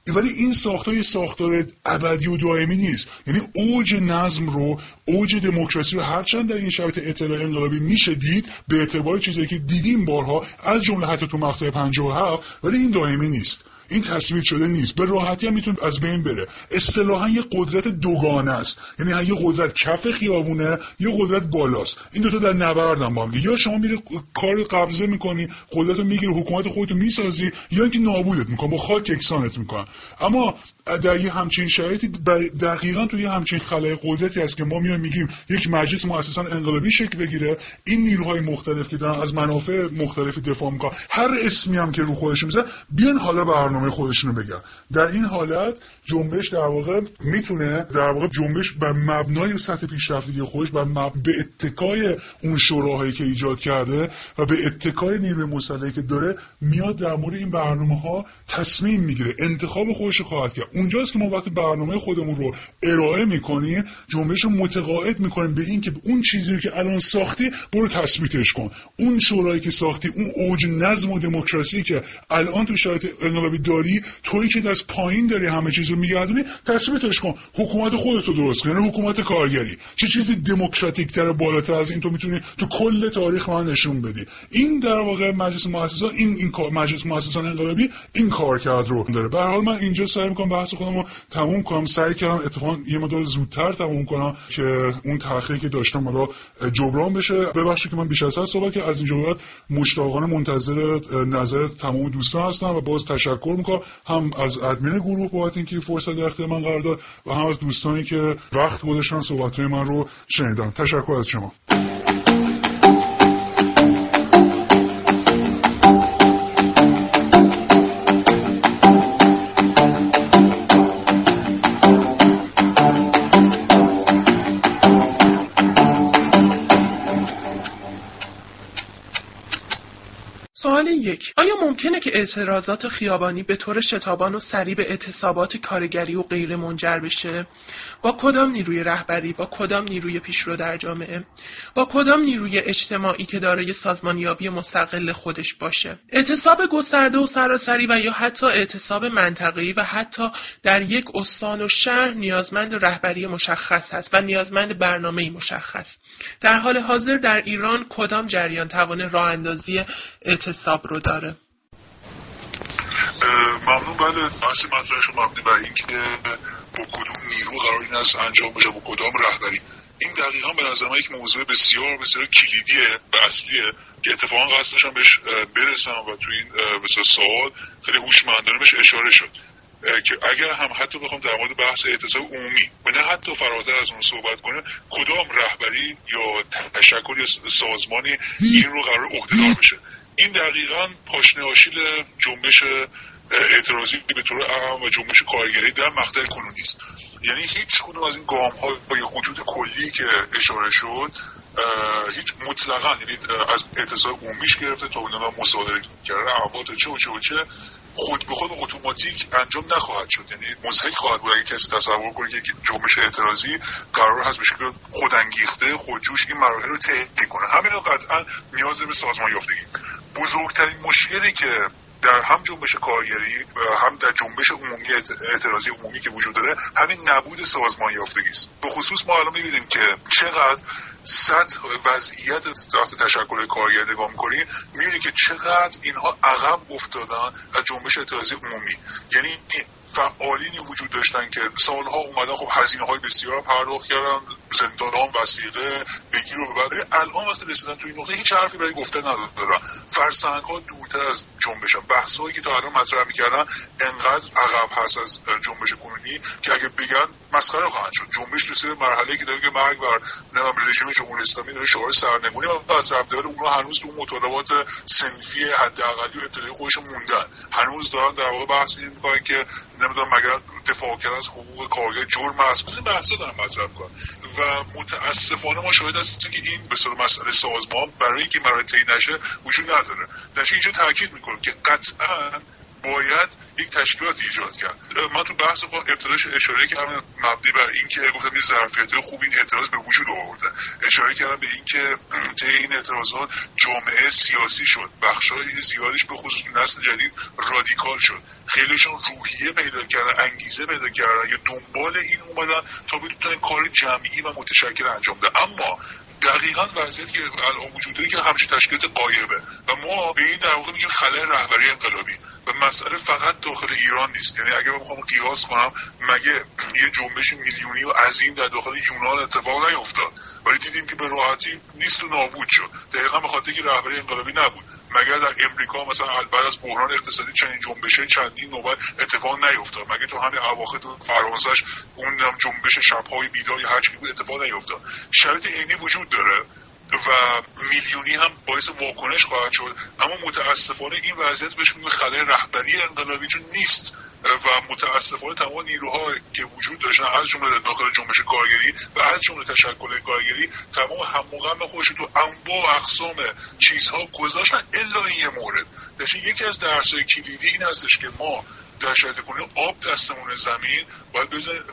ولی این ساختار ابدی و دائمی نیست. یعنی اوج نظم رو، اوج دموکراسی رو هرچند در این شرایط اطلاع انقلابی میشه دید به اعتبار چیزایی که دیدیم بارها، از جمله حتی تو مقطع 57، ولی این دائمی نیست، این تثبیت شده نیست، به راحتی هم میتونه از بین بره. اصطلاحا یه قدرت دوگانه است، یعنی یه قدرت کف خیابونه، یه قدرت بالاست، این دوتا در نبردن با هم. یا شما میری کار قبضه میکنی، قدرت رو میگیری، حکومت خودتو میسازی، یا اینکه نابودت میکنه، با خاک یکسانت میکنن. اما در یه همچین شرایطی دقیقاً توی همچین خلای قدرتی است که ما میگیم یک مجلس مؤسساً انقلابی شکل بگیره، این نیروهای مختلف که دارن از منافع مختلفی دفاع میکنن، هر اسمی هم که رو خودشون میذارن، بیان حالا برنامه خودشونو بگن. در این حالت جنبش در واقع میتونه جنبش بر مبنای سطح پیشرفتگی خودش، به اتکای اون شوراهایی که ایجاد کرده و به اتکای نیروی مسلحی که داره، میاد در مورد این برنامه‌ها تصمیم میگیره، انتخاب خودش رو خواهد کرد. اونجاست که ما وقتی برنامه خودمون رو ارائه میکنیم، جنبش رو متقاعد میکنیم به این که اون چیزی رو که الان ساختی برو تثبیتش کن، اون شورایی که ساختی، اون اوج نظم و دموکراسی که الان تو شرایط انقلابی داری، تویی که از پایین داری همه چیز رو میگردونی، تثبیتش کن، حکومت خودت رو درست کن، یعنی حکومت کارگری. چه چیزی دموکراتیک تر بالاتر از این تو میتونی تو کل تاریخ ما نشون بدی؟ این در واقع مجلس مؤسسان، این مجلس مؤسسان انقلابی این کارکرد رو داره. به هر حال من اینجا سعی میکنم بحث خودم رو تموم کنم، سعی کردم اتفاقا یه مقدار زودتر تموم کنم که اون تأخیری که داشتم حالا جبران بشه. ببخشید که من بیش از حد صحبت کردم. از اینجا بعد مشتاقانه منتظر نظر تمام دوستان هستم و باز تشکر میکنم هم از ادمین گروه بابت اینکه فرصت در اختیار من قرار داد و هم از دوستانی که وقت گذاشتن صحبت‌های من رو شنیدن. تشکر از شما. سوال 1. آیا ممکنه که اعتراضات خیابانی به طور شتابان و سریع به اعتصابات کارگری و غیره منجر بشه؟ با کدام نیروی رهبری، با کدام نیروی پیشرو در جامعه، با کدام نیروی اجتماعی که دارای سازمانیابی مستقل خودش باشه؟ اعتصاب گسترده و سراسری و یا حتی اعتصاب منطقه‌ای و حتی در یک استان و شهر نیازمند رهبری مشخص است و نیازمند برنامه‌ای مشخص. در حال حاضر در ایران کدام جریان توان راه اندازی اعتصاب رو داره؟ ممنون. بله، بحث مطرحش مبنی بر این که با کدوم نیرو قرار این است انجام بشه، با کدام رهبری. این دقیقاً به نظر من یک موضوع بسیار بسیار کلیدیه و اصلیه که اتفاقا قصد داشتم بهش برسم و تو این بسیار سوال خیلی هوشمندانه بهش اشاره شد که اگر هم حتی بخوام در مورد بحث اعتصاب عمومی و نه حتی فراتر از اون صحبت کنه، کدام رهبری یا تشکل یا سازمانی این رو قرار عهده‌دار بشه. این دقیقاً پاشنه آشیل جنبش اعتراضی به طور عام و جنبش کارگری در مقطع کنونی است. یعنی هیچ کدوم از این گام‌ها با یه خطوط کلی که اشاره شد هیچ مطلقاً، یعنی از اعتصاب عمومیش گرفته تا اون مصادره کردن اموات چه خود به خود اتوماتیک انجام نخواهد شد. یعنی مضحک خواهد بود اگه کسی تصور کنه که جنبش اعتراضی قرار هست به شکل خودانگیخته خودجوش این مراحل رو طی کنه. همین قطعا نیاز به سازمان یافتگی. بزرگترین مشکلی که در هم جنبش کارگری هم در جنبش عمومی اعتراضی عمومی که وجود داره همین نبود سازمان یافتگی است. به خصوص ما الان می‌بینیم که چقدر سطح وضعیت تشکل کارگر نگاه می‌کنیم، می‌بینیم که چقدر اینها عقب افتادن از جنبش اعتراضی عمومی. یعنی فعالینی وجود داشتن که سالها اومدن، خب هزینه‌های بسیار پرداخت کردن، زندان، وثیقه، بگیر و ببر. الان واسه رسیدن تو این نقطه هیچ حرفی برای گفتن ندارن. فرسنگ‌ها دورتر از جنبشن. بحث‌هایی که تا الان مطرح می‌کردن انقدر عقب هست از جنبش کنونی که اگه بگن مسخره خواهند شد. جنبش رسید به مرحله‌ای که داره که مرگ بر رژیم جمهوری اسلامی داره شعار سرنگونی و از طرفدار اونها هنوز تو مطالبات صنفی حداقلی و ابتدایی خودشون موندن. هنوز دارن در واقع بحث می‌کنن که نمیدونم مگر دفاع کردن از حقوق کارگر جرم است. این بحثا دارن مطرح می‌کنن و متاسفانه ما شاهد هستیم که این به صورت مسئله سازمان برای اینکه مرحله طی نشه وجود نداره. در اینجا تاکید می‌کنم که قطعاً باید یک تشکیلات ایجاد کرد. من تو بحث خودم ابتداش اشاره کردم مبنی بر اینکه گفتم این ظرفیت‌های خوب این اعتراض به وجود آورده، اشاره کردم به اینکه طی این اعتراضات جامعه سیاسی شد، بخشای زیادیش به خصوص نسل جدید رادیکال شد، خیلیشون روحیه پیدا کردن، انگیزه پیدا کردن یا دنبال این اومدن تا بتونن کار جمعی و متشکل انجام بدن. اما دقیقاً وضعیتی که الان وجود داره که همچین تشکیلات غایبه و ما به این در واقع میگیم خلأ رهبری انقلابی و مسئله فقط داخل ایران نیست. یعنی اگه بخوام قیاس کنم مگه یه جنبش میلیونی و عظیم در داخل یونان اتفاق نیفتاد ولی دیدیم که به راحتی نیست و نابود شد، دقیقاً به خاطر اینکه رهبری انقلابی نبود. مگر در امریکا مثلا بعد از بحران اقتصادی چنین جنبشه چندین نوبت اتفاق نیفتاد؟ مگه تو همین اواخر تو فرانسهش اون جنبش شب‌های بیدار هر چیزی بود اتفاق نیفتاد؟ شرایط عینی وجود داره و میلیونی هم باعث واکنش خواهد شد، اما متاسفانه این وضعیت بهش میگه خلأ رهبری انقلابی چون نیست و متاسفانه تمام نیروها که وجود داشتن از جمله داخل جنبش کارگری و از جمله تشکل کارگری تمام هم و غم خودش تو انواع و اقسام چیزها گذاشتن الا این یه مورد. یکی از درس‌های کلیدی این هستش که ما در شرایط کنونی آب دستمون زمین باید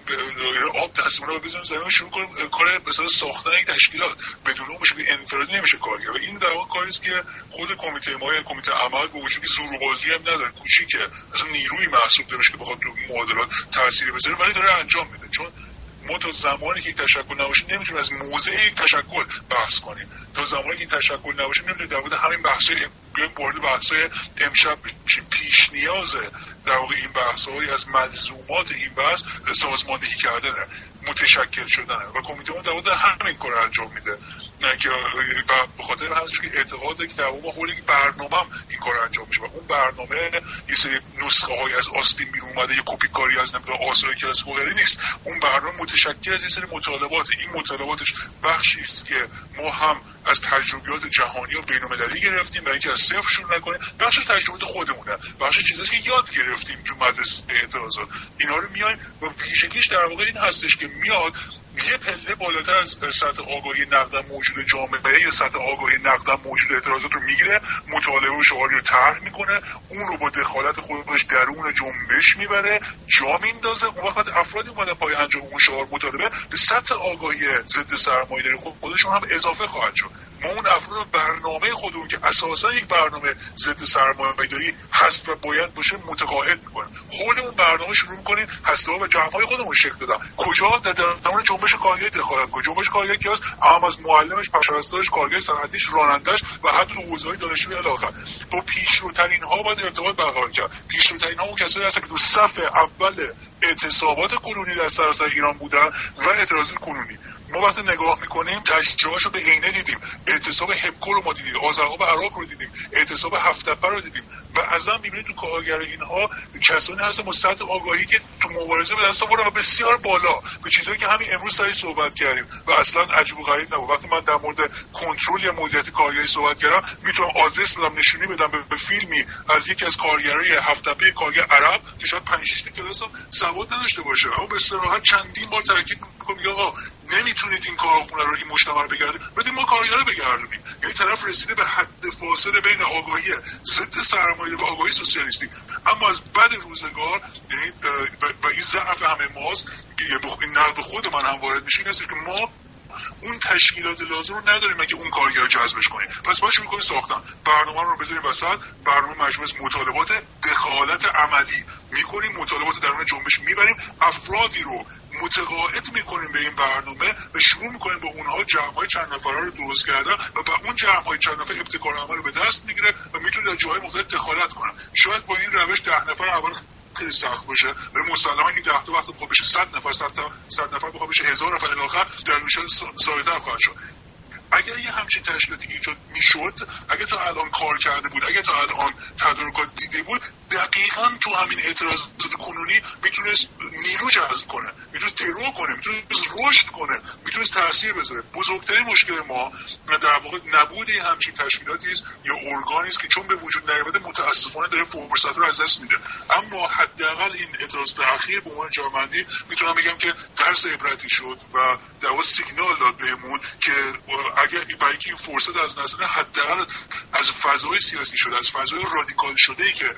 بزنیم زمین و شروع کنیم کار مثلا ساختن یک تشکیلات. بدون اون به انفرادی نمیشه کار کرد و این در واقع کاری است که خود کمیته ما یا کمیته عمل با وجودی زور و بازی هم نداره، کوچیکه، اصلا نیروی محسوب نمیشه که بخواد تو معادلات تأثیری بذاره ولی داره انجام میده. چون ما تا زمانی که یک تشکل نباشه نمیتونیم از موضع یک تشکل بحث کنیم. تا زمانی که این تشکل نباشه نمیتونیم در مورد همین بحث‌های وارد بحث‌های امشب بشیم. پیش نیازه در واقع این بحث‌های از ملزومات این بحث سازماندهی کردنه، متشکل شدنه و کمیته ما در واقع همین کار انجام میده. نه که به خاطر هستش که اعتقاده که در واقع حول یک برنامه هم این کار انجام میشه و اون برنامه یه سری نسخه های از آستین بیرون اومده یه کپی کاری از نمیدونم آثار کلاسیک و غیره نیست. اون برنامه متشکل از یه سری مطالبات. این مطالباتش بخشی است که ما هم از تجربیات جهانی و بین‌المللی گرفتیم برای اینکه از صفر شروع نکنیم، بخشش تجربیات خودمونه، بخشش چیزاست که یاد گرفتیم تو مدرسه اعتراضات. اینا رو میایم و ویژگیش در واقع این هستش که میاد یه پله بالاتر از سطح آگاهی نقدم موجود جامعه یا سطح آگاهی نقدم موجود اعتراضات رو میگیره، مطالبه و شعاری رو طرح میکنه، اون رو با دخالت خودش درون جنبش میبره، جا میندازه. اون وقت افرادی اومدن پای انجام اون شعار مطالبه به سطح آگاهی ضد سرمایه‌داری خودشون هم اضافه خواهد شد. ما اون افراد برنامه خودمون که اساسا یک برنامه ضد سرمایه‌داری هست و باید باشه متقاعد میکنیم. خود اون برنامه شروع میکنیم هسته ها و جمع‌های خودمون شکل دادن. کجا در درون جنبش کارگری دخالت کنه. جنبش کارگری که هست هم از معلمش، پرستارش، کارگر صنعتیش، رانندش و حتی تو حوزه‌های دانشجویی الی آخر با پیشروترین ها باید ارتباط برقرار کرد. پیشروترین ها اون کسایی هستن که تو صف اول اعتصابات کنونی در سراسر ایران بودن و اعتراضات کنونی. ما وقتی نگاه میکنیم تجربه‌اشو به عینه دیدیم. اعتصاب هپکو رو ما دیدیم، آذرقاب عراق رو دیدیم، اعتصاب هفت‌تپه رو دیدیم و ازم میبینید تو کارگر اینها کسانی هستن با سطح آگاهی که تو مبارزه به دست آوردن و بسیار بالا به چیزایی که همین امروز سری صحبت کردیم و اصلا عجیب و غریب نبود. وقتی من در مورد کنترل یا مدیریت کارگری صحبت کردم میتونم آدرس بدم، نشونی بدم به فیلمی از یکی از کارگرای هفت‌تپه کارگر عرب که شاید 5-6 کلاس هم سواد نداشته باشه اما به صراحت چندین بار تاکید میگه آقا نمیتونید این کارخونه رو این مجتمع رو بگردید، بدید ما کارگر رو بگردونیم. یعنی طرف رسیده به حد فاصله بین آگاهی ضد سرمایه و آگاهی سوسیالیستی. اما از بد روزگار یعنی و این ضعف همه ماست که این نقد خود من هم وارد میشه، این که ما اون تشکیلات لازم رو نداریم که اون کارگر رو جذبش کنیم. پس باید شروع کنیم ساختن. برنامه رو بذاریم وسط، برنامه مجموعه مطالبات دخالت عملی میکنیم، مطالبات درون جنبش میبریم، افرادی رو متقاعد میکنیم به این برنامه و شروع میکنیم با اونها جمع‌های چند نفره رو درست کردن و با اون جمع‌های چند نفره ابتکار عمل رو به دست میگیره و میتونه در جاهای مختلف دخالت کنه. شاید با این روش 10 نفر اول خیلی سخت باشه ولی مسلماً این 10 تا وقت بخواد بشه 100 نفر 100 نفر بخواد بشه 1000 نفر الی آخر در میشه سایه‌دار خواهد شد. اگر یه همچین تشکیلاتی ایجاد میشد، اگر تا الان کار کرده بود، اگر تا الان تدارکات دیده بود، دقیقاً تو همین اعتراضات کنونی میتونست نیرو جذب کنه، میتونست ترور کنه، میتونست رشد کنه، میتونست تاثیر بذاره. بزرگترین مشکل ما در واقع نبود همچین تشکیلاتی است یا ارگانی است که چون به وجود نیامده متاسفانه داره فرصت رو از دست میده. اما حداقل این اعتراضات اخیر به عنوان جامعه‌ای میتونم بگم که درس عبرتی شد و در واقع سیگنال داد بهمون که اگر برای اینکه این فرصت از دست نره، حداقل از فضای سیاسی شده، از فضای رادیکال شده‌ای که وجود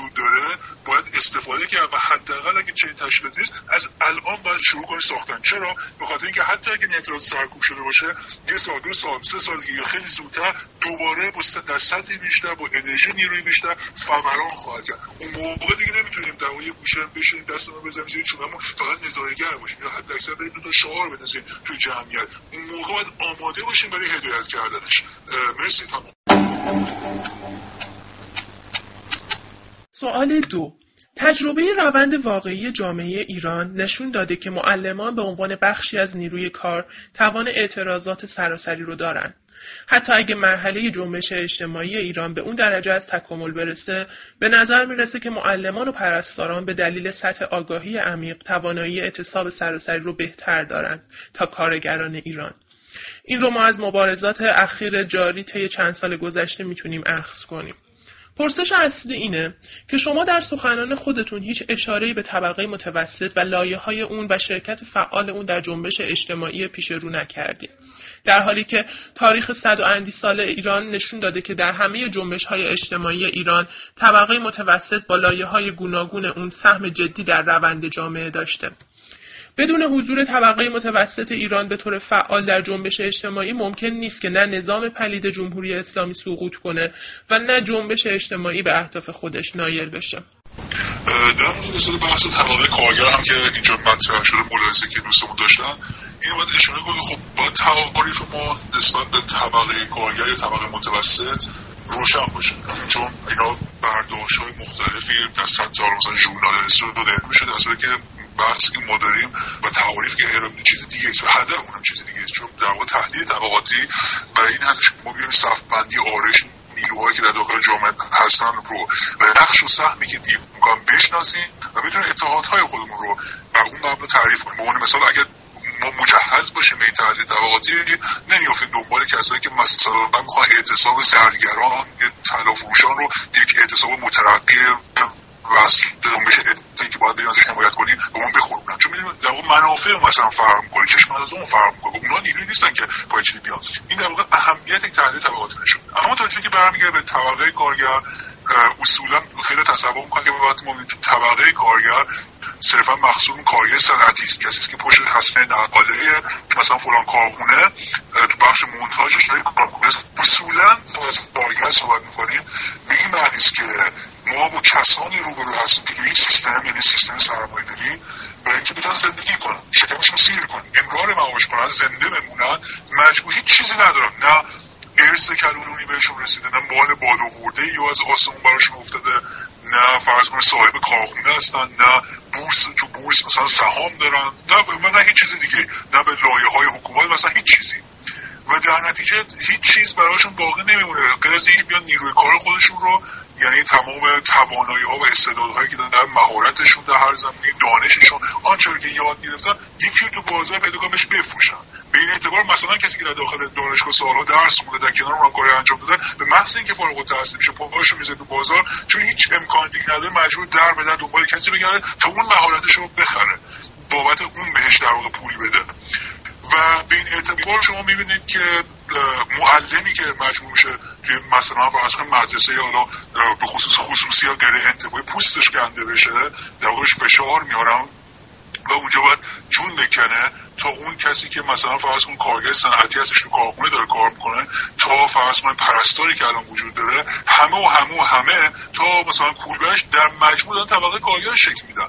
وجود داره باید استفاده کرد و حداقل اگه چنین تشکیلاتی نیست از الان باید شروع کنه ساختن. چرا؟ به خاطر اینکه حتی اگه این اعتراض سرکوب شده باشه یه سال 2 سال 3 سال دیگه یا خیلی زودتر دوباره در سطح بیشتر با انرژی نیروی بیشتر فوران خواهد کرد. اون موقع دیگه نمیتونیم در یه گوشه بشینیم دستمون بزنیم زیر چونمون فقط نظاره‌گر باشیم یا حد اکثر بریم 2 تا شعار بندازیم توی جمعیت. اون موقع باید آماده باشیم برای هدایت کردنش. مرسی. تمام. سوال 2. تجربه روند واقعی جامعه ایران نشون داده که معلمان به عنوان بخشی از نیروی کار توان اعتراضات سراسری رو دارن. حتی اگه مرحله جنبش اجتماعی ایران به اون درجه از تکامل برسه، به نظر میرسه که معلمان و پرستاران به دلیل سطح آگاهی عمیق توانایی اعتصاب سراسری رو بهتر دارن تا کارگران ایران. این رو ما از مبارزات اخیر جاری طی چند سال گذشته میتونیم اخذ کنیم. پرسش اصلی اینه که شما در سخنان خودتون هیچ اشاره‌ای به طبقه متوسط و لایه‌های اون و شرکت فعال اون در جنبش اجتماعی پیش رو نکردید. در حالی که تاریخ 100 و اندی سال ایران نشون داده که در همه جنبش‌های اجتماعی ایران طبقه متوسط با لایه‌های گوناگون اون سهم جدی در روند جامعه داشته. بدون حضور طبقه متوسط ایران به طور فعال در جنبش اجتماعی ممکن نیست که نه نظام پلید جمهوری اسلامی سقوط کنه و نه جنبش اجتماعی به اهداف خودش نایل بشه. در مورد مثلا بحث طبقه کارگر هم که اینجا مطرح شده، ملاحظه که دوستمون داشتن، این باید اشاره کنه خب باید تعاریف ما نسبت به طبقه کارگر یا طبقه متوسط روشن باشه، چون اینا برداشت‌های مختلفی در سطح مثلا ژورنالیست رو داده میشه، در صورتی که بحثی که ما داریم و تعاریف که ارائه چیز دیگه است و هدف اونم چیز دیگه است، چون در واقع تحلیل طبقاتی برای این هستش که ما بیایم صف بندی آرش نیروهایی که در داخل جامعه هستن رو و نقش و سهمی که دیو می‌کنن بشناسیم و بتونیم اتحادهای خودمون رو بر اون مبنا تعریف کنیم. به عنوان مثال اگر ما مجهز باشیم به این تحلیل طبقاتی نمیافتیم دنبال کسایی که مثلا میخوان اعتصاب زرگران یا طلافروشان رو یک اعتصاب مترقی واسه جنبش اعتصابی که باید بریم ازش حمایت کنیم به اون بخورونن، چون می‌بینیم در واقع منافع مثلا فرق می‌کنه، چشم از اون فرق می‌کنه، اونا نیرویی نیستن که پای چیزی بیان. این در واقع اهمیت یک تحلیل طبقاتی نشون. اما تا وقتی که برمیگره به طبقه کارگر، اصولا خیلی تصور می‌کنه که وقتی ما میگیم طبقه کارگر صرفا مخصوص کارگر صنعتی است، کسی که پشت تصفیه نقاله مثلا فلان کارخونه تو بخش مونتاژش داره کارخونه. اصولا از کارگر صحبت می‌کنیم به این معنی است که ما با کسانی روبرو هستیم که یک سیستم، یعنی سیستم سرمایه‌داری، برای اینکه بتونن زندگی کنن، شکمشون سیر کنن، امرار معاش کنن، زنده بمونن، مجبور هیچ چیزی ندارن، نه ارث کلونی بهشون رسیده، نه مال بادآورده یا از آسمون براشون افتاده، نه فرض کنید صاحب کارخونه هستن، نه بورس مثلا سهام دارن، نه هیچ چیز دیگه، نه به لایه‌های حکومت مثلا هیچ چیزی، و در نتیجه هیچ چیز براشون باقی نمیمونه غیر از اینکه بیان نیروی کار خودشون رو، یعنی تمام توانایی‌ها و استعدادهایی که در مهارتشون در هر زمینه، دانششون، آنچه که یاد گرفتن، یکی تو بازار پیدا کنن بهش بفروشن. به این اعتبار مثلا کسی که در داخل دانشگاه سالها درس خونده، در کنار اون کاری انجام داده، به محض اینکه فارغ التحصیل میشه پاشو میذاره تو بازار، چون هیچ امکان دیگه نداره مجبور در به در دنبال کسی بگرده تا اون مهارتش رو بخره، بابت اون بهش در واقع پول بده. و به این اعتبار شما میبینید که معلمی که مجبور میشه که مثلا فرض کنید مدرسه یا حالا به خصوص خصوصیات داره انتفاعی پوستش کنده بشه، در واقعش فشار میارن و اونجا باید جون بکنه تا اون کسی که مثلا فرض کنید کارگر صنعتی هستش تو کارخونه داره کار میکنه، تا فرض کنید پرستاری که الان وجود داره، همه تا مثلا کولبش در مجموع دارن طبقه کارگر شکل میدن.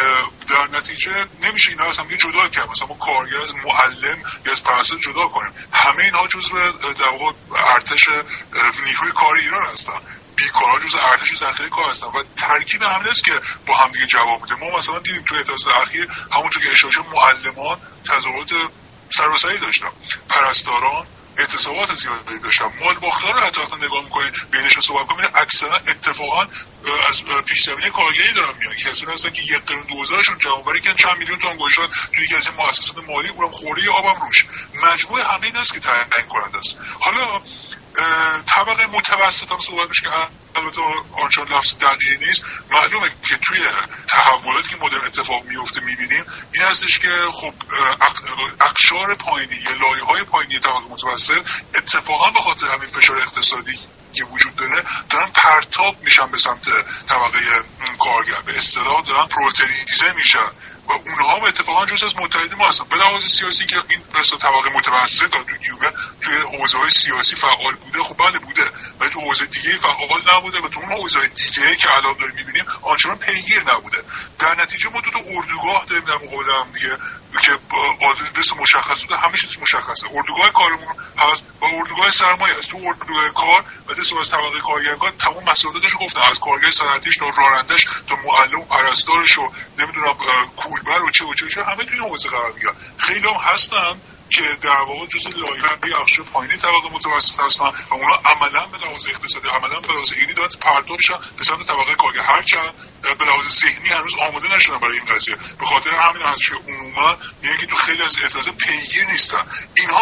در نتیجه نمیشه اینا از هم جدا کرد، مثلا ما کارگر از معلم یا از پرستار جدا کنیم، همه اینها جزو در واقع ارتش نیروی کار ایران هستن، بیکارها جزو ارتش ذخیره کار هستن و ترکیب همین است که با هم دیگه جواب میده. ما مثلا دیدیم تو اعتراضات اخیر همونطور که اشاره شد معلمان تظاهرات سراسری داشتن، پرستاران اعتصابات زیادی داشتن، مالباختار رو حتی وقتی نگاه میکنید بینشون صحبت کنید اکثرا اتفاقا از پیش زمینه کارگری دارن میان، کسایی هستن که 1,200,000 جوابری که چند میلیون تومان گذاشتن توی یکی از این مؤسسات مالی، اونم خوری آبم روش. مجموع همه این است که تعیین کننده است. حالا طبقه متوسط هم صحبت میشه که البته آنچنان لفظ دقیقی نیست. معلومه که توی تحولاتی که مدرن اتفاق میفته میبینیم این هستش که خب اقشار پایینی یا لایه‌های پایینی طبقه متوسط اتفاقا به خاطر همین فشار اقتصادی که وجود داره دارن پرتاب میشن به سمت طبقه کارگر، به اصطلاح دارن پروتریزه میشن و اونها هم اتفاقا جزء از متحدین ما هستن. به لحاظ سیاسی که این مثلا طبقه متوسط تو کیوبا توی حوزه‌های سیاسی فعال بوده، خب بله بوده، ولی تو حوزه دیگه فعال نبوده و تو اون حوزه‌های دیگه که الان داریم می‌بینیم آنچنان پیگیر نبوده. در نتیجه ما دو تا اردوگاه داریم در مقابل هم دیگه که آدرس مشخص بوده، همه چیز مشخصه. اردوگاه کارمون هست و اردوگاه سرمایه است. تو اردوگاه کار مثلا از طبقه کارگران تمام مسائلش گفتن، از کارگر صنعتیش تا رانندش تا معلم و پرستارش و نمیدونم کولبر و چه همه توی این حوزه قرار میگیرن. خیلی هم هستن که در واقع جزء لایه‌های اقشار پایینی طبقه متوسط هستن و اونا عملاً به لحاظ اقتصادی، عملاً به لحاظ علمی دارن پرتاب شدن به سمت طبقه کارگر، هرچند به لحاظ ذهنی هنوز آماده نشدن برای این قضیه. به خاطر همین هست که عموما میگن که تو خیلی از اعتراضات پیگیر نیستن. اینها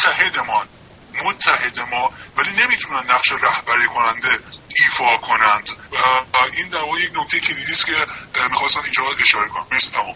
متحد ما ولی نمیتونن نقش رهبری کننده ایفا کنند و این در واقع یک نکته کلیدی است که می‌خواستم اینجا اشاره کنم. مرسی. تمام.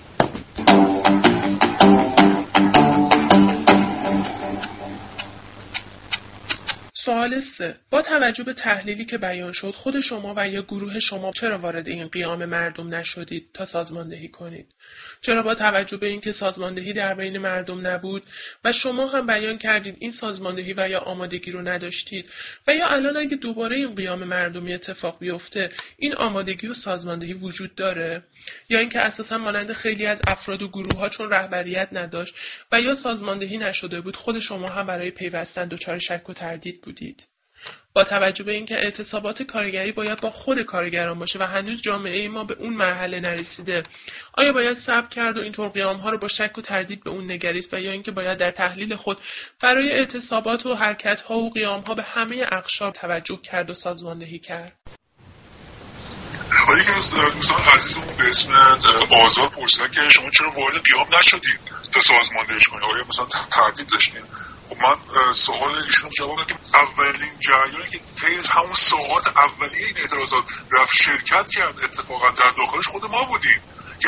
سوال 3. با توجه به تحلیلی که بیان شد، خود شما و یا گروه شما چرا وارد این قیام مردم نشدید تا سازماندهی کنید؟ چرا با توجه به اینکه سازماندهی در بین مردم نبود و شما هم بیان کردید این سازماندهی و یا آمادگی رو نداشتید و یا الان اگه دوباره این قیام مردمی اتفاق بیفته این آمادگی و سازماندهی وجود داره؟ یا اینکه اساسا مانند خیلی از افراد و گروه ها چون رهبریت نداشت و یا سازماندهی نشده بود خود شما هم برای پیوستن دچار شک و تردید بودید؟ با توجه به اینکه اعتصابات کارگری باید با خود کارگران باشه و هنوز جامعه ما به اون مرحله نرسیده، آیا باید صبر کرد و اینطور قیام ها رو با شک و تردید به اون نگریست و یا اینکه باید در تحلیل خود برای اعتصابات و حرکت ها و قیام ها به همه اقشار توجه کرد و سازماندهی کرد؟ یکی از دوستان عزیزمون به اسم آزاد پرسیدن که شما چرا وارد قیام نشدید تا سازماندهیش کنید؟ آیا مثلا تردید داشتین؟ خب من سوال ایشون جواب دادم که اولین جریانی که طی همون ساعات اولیه این اعتراضات رفت شرکت کرد اتفاقا در داخلش خود ما بودیم که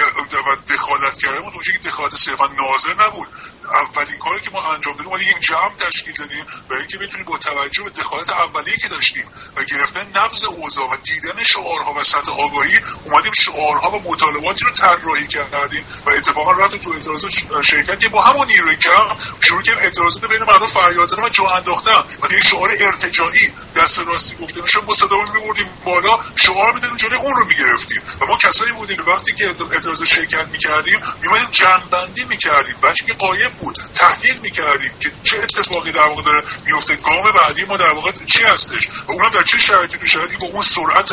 دخالت کردیم. اونجا که دخالت صرفا ناظر نبود، اولین کاری که ما انجام دادیم یه جمع تشکیل دادیم برای اینکه بتونیم با توجه به دخالت اولیه که داشتیم و گرفتن نبض اوضاع و دیدن شعارها و سطح آگاهی اومدیم شعارها و مطالباتی رو طراحی کردیم و اتفاقا رفتیم تو اعتراضات شرکت که با همون نیروی کم شروع کردیم اعتراضات بین مردم فریاد زدن و جا انداختن و یه شعار ارتجاعی دست راستی گفته میشه ما صدامون می‌بردیم بالا، شعار می‌دادیم جلوی اون رو می‌گرفتیم و ما کسایی بودیم وقتی که اعتراض شرکت می‌کردیم می‌اومدیم جمع‌بندی می‌کردیم، بچه که غایب بود تحلیل می‌کردیم که چه اتفاقی در واقع داره میفته، گام بعدی ما در واقع چی هستش و اونم در چه شرایطی، به شرایطی با اون سرعت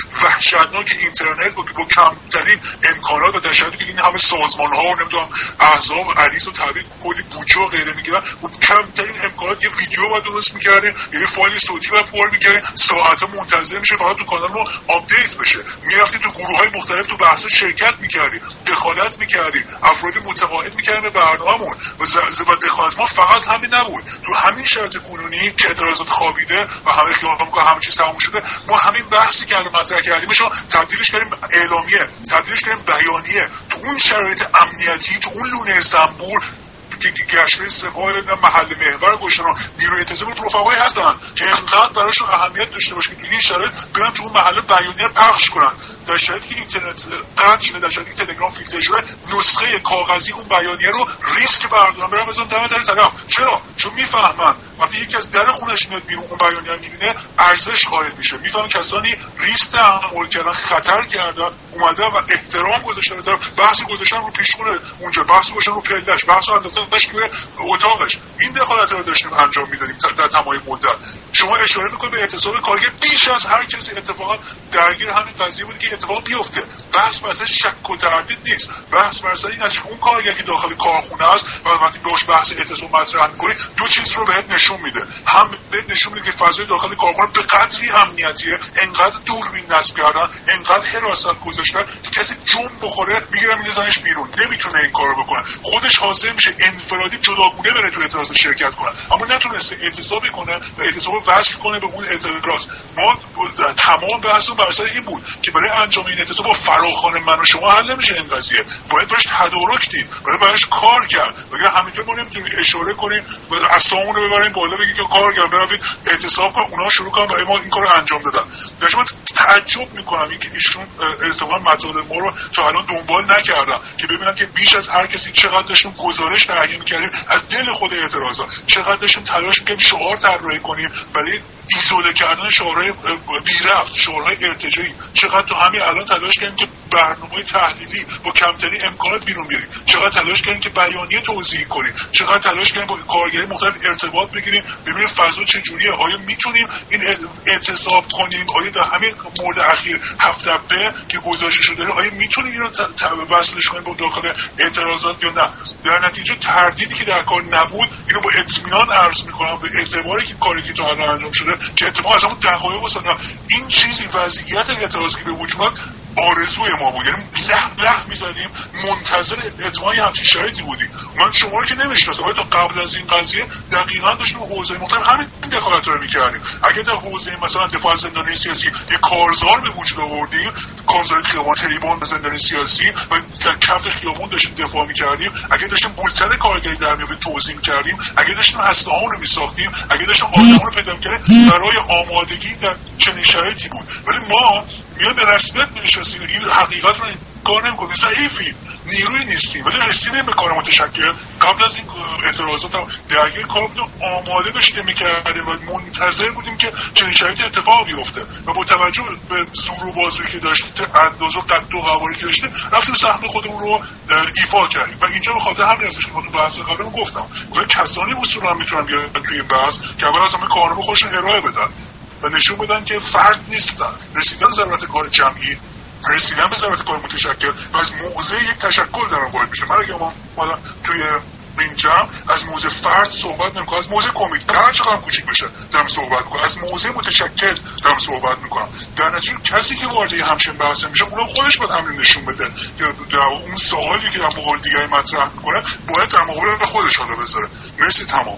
وحشتناک اینترنت با کمترین امکانات و در شرایطی که این همه سازمان‌ها و نمیدونم احزاب عریض و تبعید کلی بودجه و غیره می‌گیرن با کمترین امکانات یه ویدیو بعد درست می‌کردیم، یه فایل صوتی بعد پر می‌کردیم، ساعت‌ها منتظر میشه فقط تو کانال ما آپدیت بشه، می‌رفتیم تو گروه‌های مختلف تو بحث‌ها شرکت می‌کردیم، دخالت می‌کردیم، افراد متقاعد می‌کردیم به برنامه‌مون و دخالت ما فقط همین نبود. تو همین شرایط کنونی که اعتراضات خوابیده و همه خیال می‌کنن همه چیز تموم شده، ما همین بحثی که الان مطرح کردیمش رو تبدیلش کردیم اعلامیه، تبدیلش کردیم بیانیه. تو اون شرایط امنیتی، تو اون لونه زنبور که گشت سپاه محل محور گشتن نیروی انتظامی رفقایی هستن که اینقدر براشون اهمیت داشته باشه که توی این شرایط برن تو اون محله بیانیه پخش کنن، در شرایطی که اینترنت قطع شده، در شرایطی که تلگرام فیلتر شده، نسخه کاغذی اون بیانیه رو ریسک بردارن برن بزنن دم در طرف. چرا؟ چون میفهمن وقتی یکی از در خونش میاد بیرون اون بیانیه رو میبینه ارزش قائل میشه، میفهمن کسانی ریسک تحمل کردن، خطر کردن، اومدن و احترام گذاشتن، بحث گذاشتن رو پیشخونه اونجا، بحث گذاشتن رو پله‌اش، بحث انداختنش توی اتاقش. این دخالت رو داشتیم انجام میدادیم در تمام مدت. شما اشاره میکنید به اعتصاب کارگر، بیش از هر کسی اتفاقا درگیر همین قضیه بود که اتفاق بیفته. بحث مثلا شک و تردید نیست، بحث مثلا این است که اون کارگر که داخل کارخونه است و وقتی باهاش بحث اعتصاب مطرح می‌کنی دو چیز رو بهت نشون میده. هم بهت نشون میده که فضای داخل کارخانه به قدری امنیتیه، انقدر دوربین نصب کردن، انقدر حراست گذاشتن که کسی جون بخوره میگیرن میذارنش بیرون، نمیتونه این کارو بکنه. خودش حاضر میشه انفرادی جداگونه بره تو اعتراض شرکت کنه، اما نتونسته اعتصابی کنه و اعتصاب وصل کنه به اون اعتراض. ما تمام بحثمون بر اساس این بود که برای انجام این اعتصاب با فراخوان من و شما حل نمیشه این قضیه، باید براش تدارک دید، باید براش کار کرد. مگر همینطور ما نمیتونیم اشاره کنیم و اسممون رو ببریم بالا بگیم که کارگر بروید اعتصاب کن، اونها شروع کنن برای ما این کارو انجام دادن. من تعجب میکنم اینکه ایشون احتمال مطالب ما رو تا الان دنبال نکردن که ببینن که بیش از هر کسی چقدر داشتیم گزارش تهیه میکردیم از دل خود اعتراضا، چقدر داشتیم تلاش میکردیم شعار طراحی کنیم برای ایزوله کردن شعارهای بی‌ربط، شعارهای ارتجاعی، چقدر تو همین الان تلاش کردیم که برنامه تحلیلی با کمترین امکانات بیرون بیاریم، چقدر تلاش کردیم که بیانیه توضیحی کنیم، چقدر تلاش کردیم با کارگرای مختلف ارتباط بگیریم ببینیم فضا چجوریه، آیا میتونیم این اعتصاب کنیم، آیا در همین مورد اخیر 7 به که گزارش شده آیا میتونیم اینو وصلش کنیم با داخل اعتراضات یا نه. در نتیجه تردیدی که در کار نبود، اینو با اطمینان عرض میکنم به اعتباری که کاری که تا الان انجام شده که اتفاقا از همون دقایق وسط این چیزی وضعیت اعتراضی که به وجود اومد آرزوی ما بود، یعنی لح میزدیم منتظر اتماعی همچین شرایطی بودیم. من شما رو که نمیشناسم ولی تا قبل از این قضیه دقیقاً داشتیم حوزه مختلف همین دخالت رو میکردیم. اگه در حوزه مثلا دفاع از زندانی سیاسی یک کارزار به وجود آوردیم، کارزار خیابان تریبون به زندانی سیاسی و در کف خیابون داشتیم دفاع میکردیم، اگه داشتیم بولتن کارگری در میاد توضیح میکردیم، اگه داشتیم هسته‌هامون رو میساختیم، اگه داشتیم آدم‌ها رو پیدا میکردیم برای آمادگی در چنین شرایطی بود. ولی ما میاد به رسمیت میشناسیم این حقیقت رو کار نمی‌کنیم، ضعیفیم، نیروی نیستیم. ولی رسیدیم به کار متشکل. قبل از این اعتراضات هم درگیر کار بودیم، آماده داشتیم میکردیم و منتظر بودیم که چنین شرایطی اتفاق بیفته و با توجه به زور و بازویی که داشتیم، اندازه و قد و قواری که داشتیم، رفتیم سهم خودمون رو ایفا کردیم. و اینجا به خاطر همین هستش که من تو بحث قبلم گفتم کسانی اصولا میتونن بیان توی بحث که اول از همه کارنامه خودشون ارائه بدن و نشون بدن که فرد نیستن، رسیدن ضرورت کار جمعی، رسیدن به ضرورت کار متشکل و از موضع یک تشکل در آن وارد میشه. من اگه ما توی این جمع از موضع فرد صحبت نمیکنم، از موضع کمیته هر چقدر کوچیک بشه دارم صحبت میکنم، از موضع متشکل دارم صحبت میکنم. در نتیجه کسی که وارد همچین بحث میشه اونم خودش باید همین نشون بده که در اون سوالی که در مقابل دیگری مطرح میکنه باید در مقابل خودش حالا بذاره. مرسی، تمام.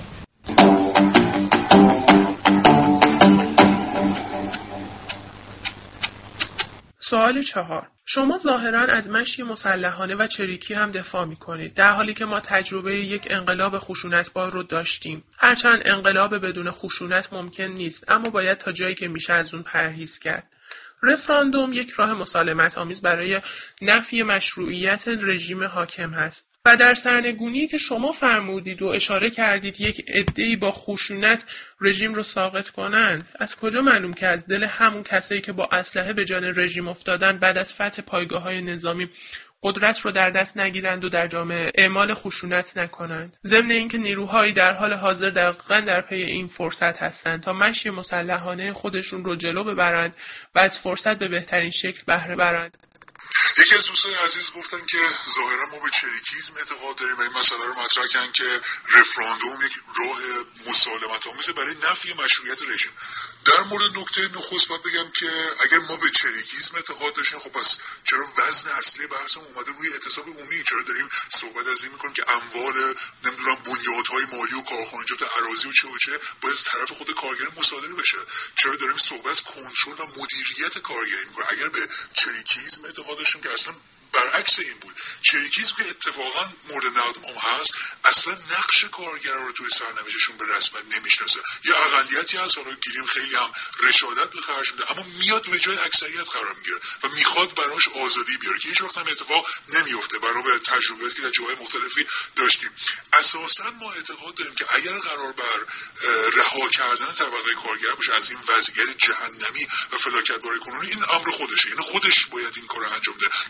سوال 4. شما ظاهراً از مشی مسلحانه و چریکی هم دفاع می‌کنید، در حالی که ما تجربه یک انقلاب خشونتبار رو داشتیم. هرچند انقلاب بدون خشونت ممکن نیست، اما باید تا جایی که میشه از اون پرهیز کرد. رفراندوم یک راه مسالمت آمیز برای نفی مشروعیت رژیم حاکم هست. و در سرنگونی که شما فرمودید و اشاره کردید یک عده‌ای با خشونت رژیم رو ساقط کنند، از کجا معلوم که از دل همون کسایی که با اسلحه به جان رژیم افتادن بعد از فتح پایگاه‌های نظامی قدرت رو در دست نگیرند و در جامعه اعمال خشونت نکنند؟ ضمن اینکه نیروهایی در حال حاضر دقیقاً در پی این فرصت هستند تا مشی مسلحانه خودشون رو جلو ببرند و از فرصت به بهترین شکل بهره برند. یکی از دوستان عزیز گفتن که ظاهرا ما به چریکیزم اعتقاد داریم و این مسئله رو مطرح کردن که رفراندوم یک راه مسالمت آمیز برای نفی مشروعیت رژیم. در مورد نکته نخست باید بگم که اگر ما به چریکیزم اعتقاد داشتیم، خب پس چرا وزن اصلی بحثم اومده روی اعتصاب عمومی؟ چرا داریم صحبت از این میکنیم که اموال نمیدونم بنیادهای مالی و کارخانجات اراضی و چه باید از طرف خود کارگر مصادره بشه؟ چرا داریم صحبت از کنترل و مدیریت کارگری میکنیم؟ اگر به چریکیزم اعتقاد داشتیم که اصلا برعکس این بود. چریکیزم که اتفاقا مورد نقد هم هست اصلا نقش کارگران رو توی سرنوشتشون به رسمیت نمیشناسه. یه اقلیتی هست، حالا گیریم خیلی هم رشادت به خرج میده، اما میاد به جای اکثریت قرار میگیره و میخواد براش آزادی بیاره که هیچ وقت هم اتفاق نمیفته. برای تجربیاتی که در جاهای مختلفی داشتیم، اساسا ما اعتقاد داریم که اگر قرار بر رها کردن طبقه کارگر باشه از این وضعیت جهنمی و فلاکتبار کنونی، این امر خودشه، یعنی خودش باید این کارو انجام بده. کسی نمیتونه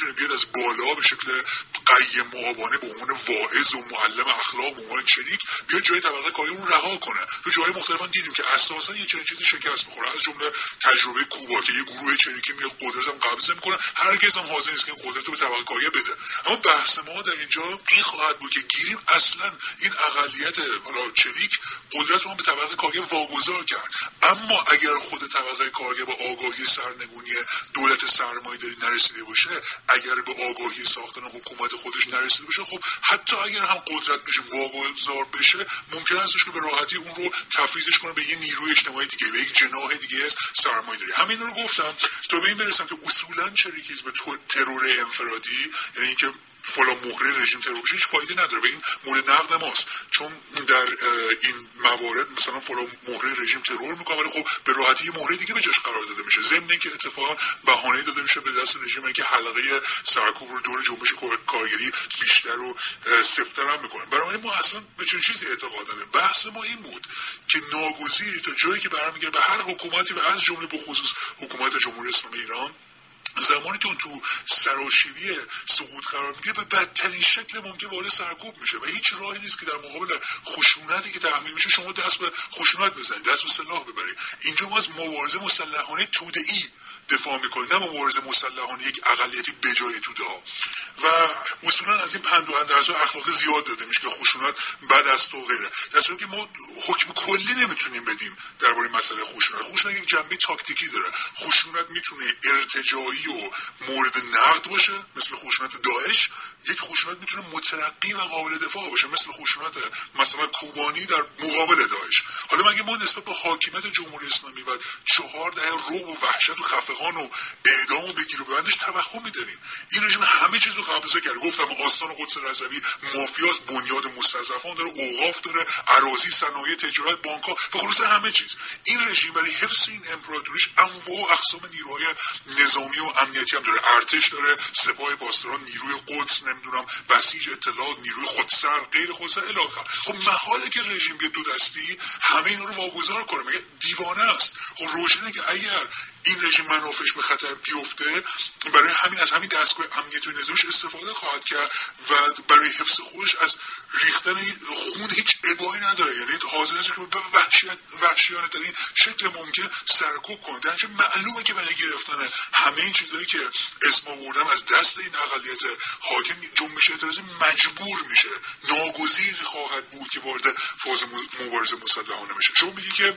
نمیتونه بیاد از بالا به شکل قیم معاونه به عنوان واعظ و معلم اخلاق به عنوان چریک بیاد جای طبقه کاری اون رها کنه. تو جای مختلفا دیدیم که اساسا یه چنین چیزی شکست می‌خوره، از جمله تجربه کوبا که یه گروه چریکی میاد قدرت هم قبض می‌کنه، هرگز هم حاضر نیست که قدرت رو به طبقه کاری بده. اما بحث ما در اینجا این خواهد بود که گیریم اصلا این اقلیت حالا چریک قدرت رو به طبقه کاری واگذار کرد، اما اگر خود طبقه کارگر با آگاهی سرنگونی دولت سرمایه‌داری نرسیده باشه، اگر به آگاهی ساختن حکومت خودش نرسیده باشه، خب حتی اگر هم قدرت بشه واگذار بشه، ممکن است که به راحتی اون رو تفویضش کنه به یه نیروی اجتماعی دیگه، به یک جناح دیگه از سرمایه‌داری. همین رو گفتم تا به این برسم که اصولاً چریکیسم ترور انفرادی، یعنی اینکه فلان مهره رژیم ترور بشه، هیچ فایده نداره. به این مورد نقد ماست، چون در این موارد مثلا فلان مهره رژیم ترور میکنه ولی خب به راحتی یه مهره دیگه به جاش قرار داده میشه، ضمن اینکه اتفاقا بهانه‌ای داده میشه به دست رژیم اینکه حلقه سرکوب رو دور جنبش کارگری بیشتر و سفت‌تر هم میکنه. برای ما اصلا به چه چیزی اعتقاد نداریم. بحث ما این بود که ناگزیر تا جایی که برمیگره به هر حکومتی و از جمله به خصوص حکومت جمهوری اسلامی ایران، زمانی که اون تو سراشیبی سقوط قرار میگیره به بدترین شکل ممکن وارد سرکوب میشه و هیچ راهی نیست که در مقابل خشونتی که تحمیل میشه شما دست به خشونت بزنید، دست به سلاح ببرید. اینجا ما از مبارزه مسلحانه توده‌ای دفاع میکنیم، نه مبارزه مسلحانه یک اقلیتی بجای توده ها. و اصولا از این پند و اندرزهای اخلاقی زیاد داده میشه که خشونت بد است و غیره، در صورتی که ما حکم کلی نمیتونیم بدیم درباره مسئله خشونت. خشونت یک جنبه تاکتیکی داره. خشونت میتونه ارتجاعی و مورد نقد باشه مثل خشونت داعش، یک خشونت میتونه مترقی و قابل دفاع باشه مثل خشونت مثلا کوبانی در مقابل داعش. حالا مگه ما نسبت به حاکمیت جمهوری اسلامی و 4 دهه رعب و وحشت و خفقان و اعدام و بگیر و ببندش توهم میداریم؟ این رژیم همه چیز رو قبضه کرده. گفتم آستان قدس رضوی مافیاس، بنیاد مستضعفان داره، اوقاف داره، اراضی، صنایع، تجارت، بانک‌ها و خلاص همه چیز. این رژیم برای حفظ این امپراتوریش انواع و اقسام نیروهای نظامی و امنیتی هم داره، ارتش داره، سپاه پاسداران، نیروی قدس، نمیدونم بسیج اطلاعات، نیروی خودسر، غیر خودسر الی آخر. خب محاله که رژیم بیاد دو دستی همه اینا رو واگذار کنه، مگه دیوانه است؟ خب روشنه که اگر این رژیم منافعش به خطر بیفته برای همین از همین دستگاه امنیتی و نظامیش استفاده خواهد کرد و برای حفظ خودش از ریختن خون هیچ ابایی نداره، یعنی حاضر است که به وحشیانه ترین شکل ممکن سرکوب کنه. درنچه معلومه که برای گرفتن همه این چیزایی که اسم آوردم از دست این اقلیت حاکم جنبش اعتراضی مجبور میشه، ناگزیر خواهد بود که وارد فاز مبارزه مسلحانه بشه. شما میگی که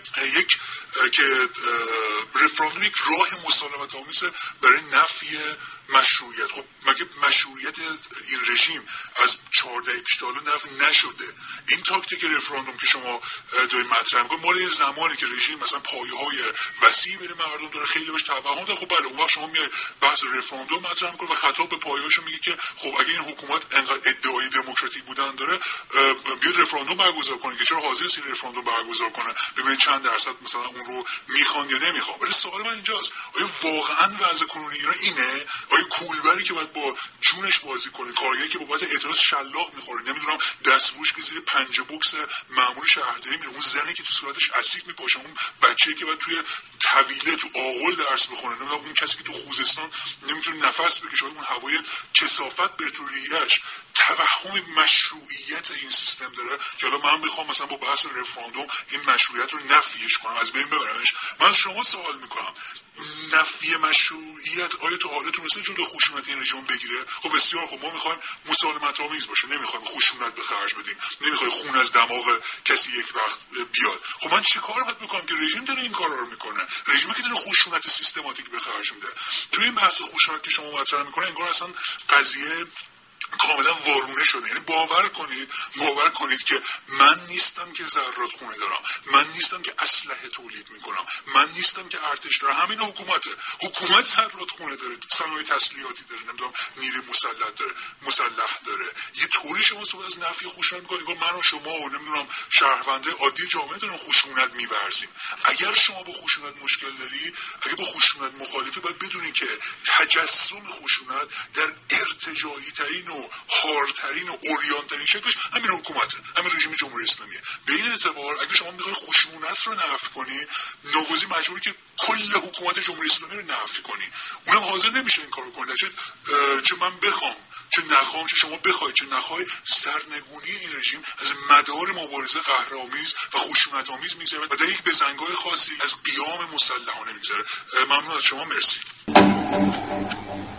رفراندوم یک راه مسالمت آمیز برای نفی مشروعیت. خب مگه مشروعیت این رژیم از 14 پیش تا حالا نفی نشده؟ این تاکتیک رفراندوم که شما دارید مطرح می‌کنید مال زمانی که رژیم مثلا پایه‌های وسیعی بین مردم داره، خیلی بهش توهم داره. خب بله اون وقت شما میای بحث رفراندوم مطرح می‌کنید و خطاب به پایه‌هاشو میگه که خب اگه این حکومت انقدر ادعای دموکراتیک بودن داره بیاد رفراندوم برگزار کنه که چرا حاضر نیست رفراندوم برگزار کنه ببینید چند درصد مثلا اون رو میخوان یا نمیخوان. ولی سوال من اینجاست آیا واقعا وضع کنونی ایران اینه؟ آیا کولبری که باید با جونش بازی کنه، کارگری که بابت اعتراض شلاق میخوره، نمیدونم دستفروش که زیر پنجه بوکس مأمور شهرداری میره، اون زنی که تو صورتش اسید میپاشه، اون بچه‌ای که باید توی طویله تو آغل درس بخونه، نمیدونم اون کسی که تو خوزستان نمیتونه نفس بکشه، اون هوای کثافت برتوریه‌اش، توهم مشروعیت این سیستم داره که حالا من میخوام مثلا با بحث رفراندوم این مشروعیت رو نفیش کنم، از بین ببرمش. من شما سوال میکنم نفی مشروعیت آیا تو حالتون مثل جلوی خشونت این رژیم بگیره؟ خب بسیار خب، ما میخوایم مسالمت آمیز باشه، نمیخوایم خشونت به خرج بدیم، نمیخوایم خون از دماغ کسی یک وقت بیاد. خب من چه کار باید بکنم که رژیم داره این کارا رو میکنه؟ رژیمی که داره خشونت سیستماتیک به خرج میده. توی این بحث خشونت که شما مطرح میکنه انگار اصلا قضیه کاملا وارونه شده. یعنی باور کنید که من نیستم که ذرات خونه دارم، من نیستم که اسلحه تولید میکنم، من نیستم که ارتش داره، همین حکومت ذرات خونه داره، صنایع تسلیحاتی داره، نمیدونم نیروی مسلح داره. یه طوری شما صحبت از نفی خشونت میکنید که من و شما و نمیدونم شهرونده عادی جامعه دارن خشونت میورزیم. اگر شما با خشونت مشکل داری، اگه با خشونت مخالفی، باید بدونید که تجسم خشونت در ارتجاعی ترین و هارترین و اوریانترین شکلش همین حکومته، همین رژیم جمهوری اسلامیه. به این اعتبار اگه شما میخوای خشونت رو نفی کنی، ناگزیر مجبوری که کل حکومت جمهوری اسلامی رو نفی کنی. اونم حاضر نمیشه این کارو کنه، چه من بخوام چه نخوام، چه شما بخوای چه نخوای، سرنگونی این رژیم از مدار مبارزه قهرآمیز و خشونت‌آمیز میگذره و در یک بزنگاه خاصی از قیام مسلحانه میگذره. ممنون از شما، مرسی.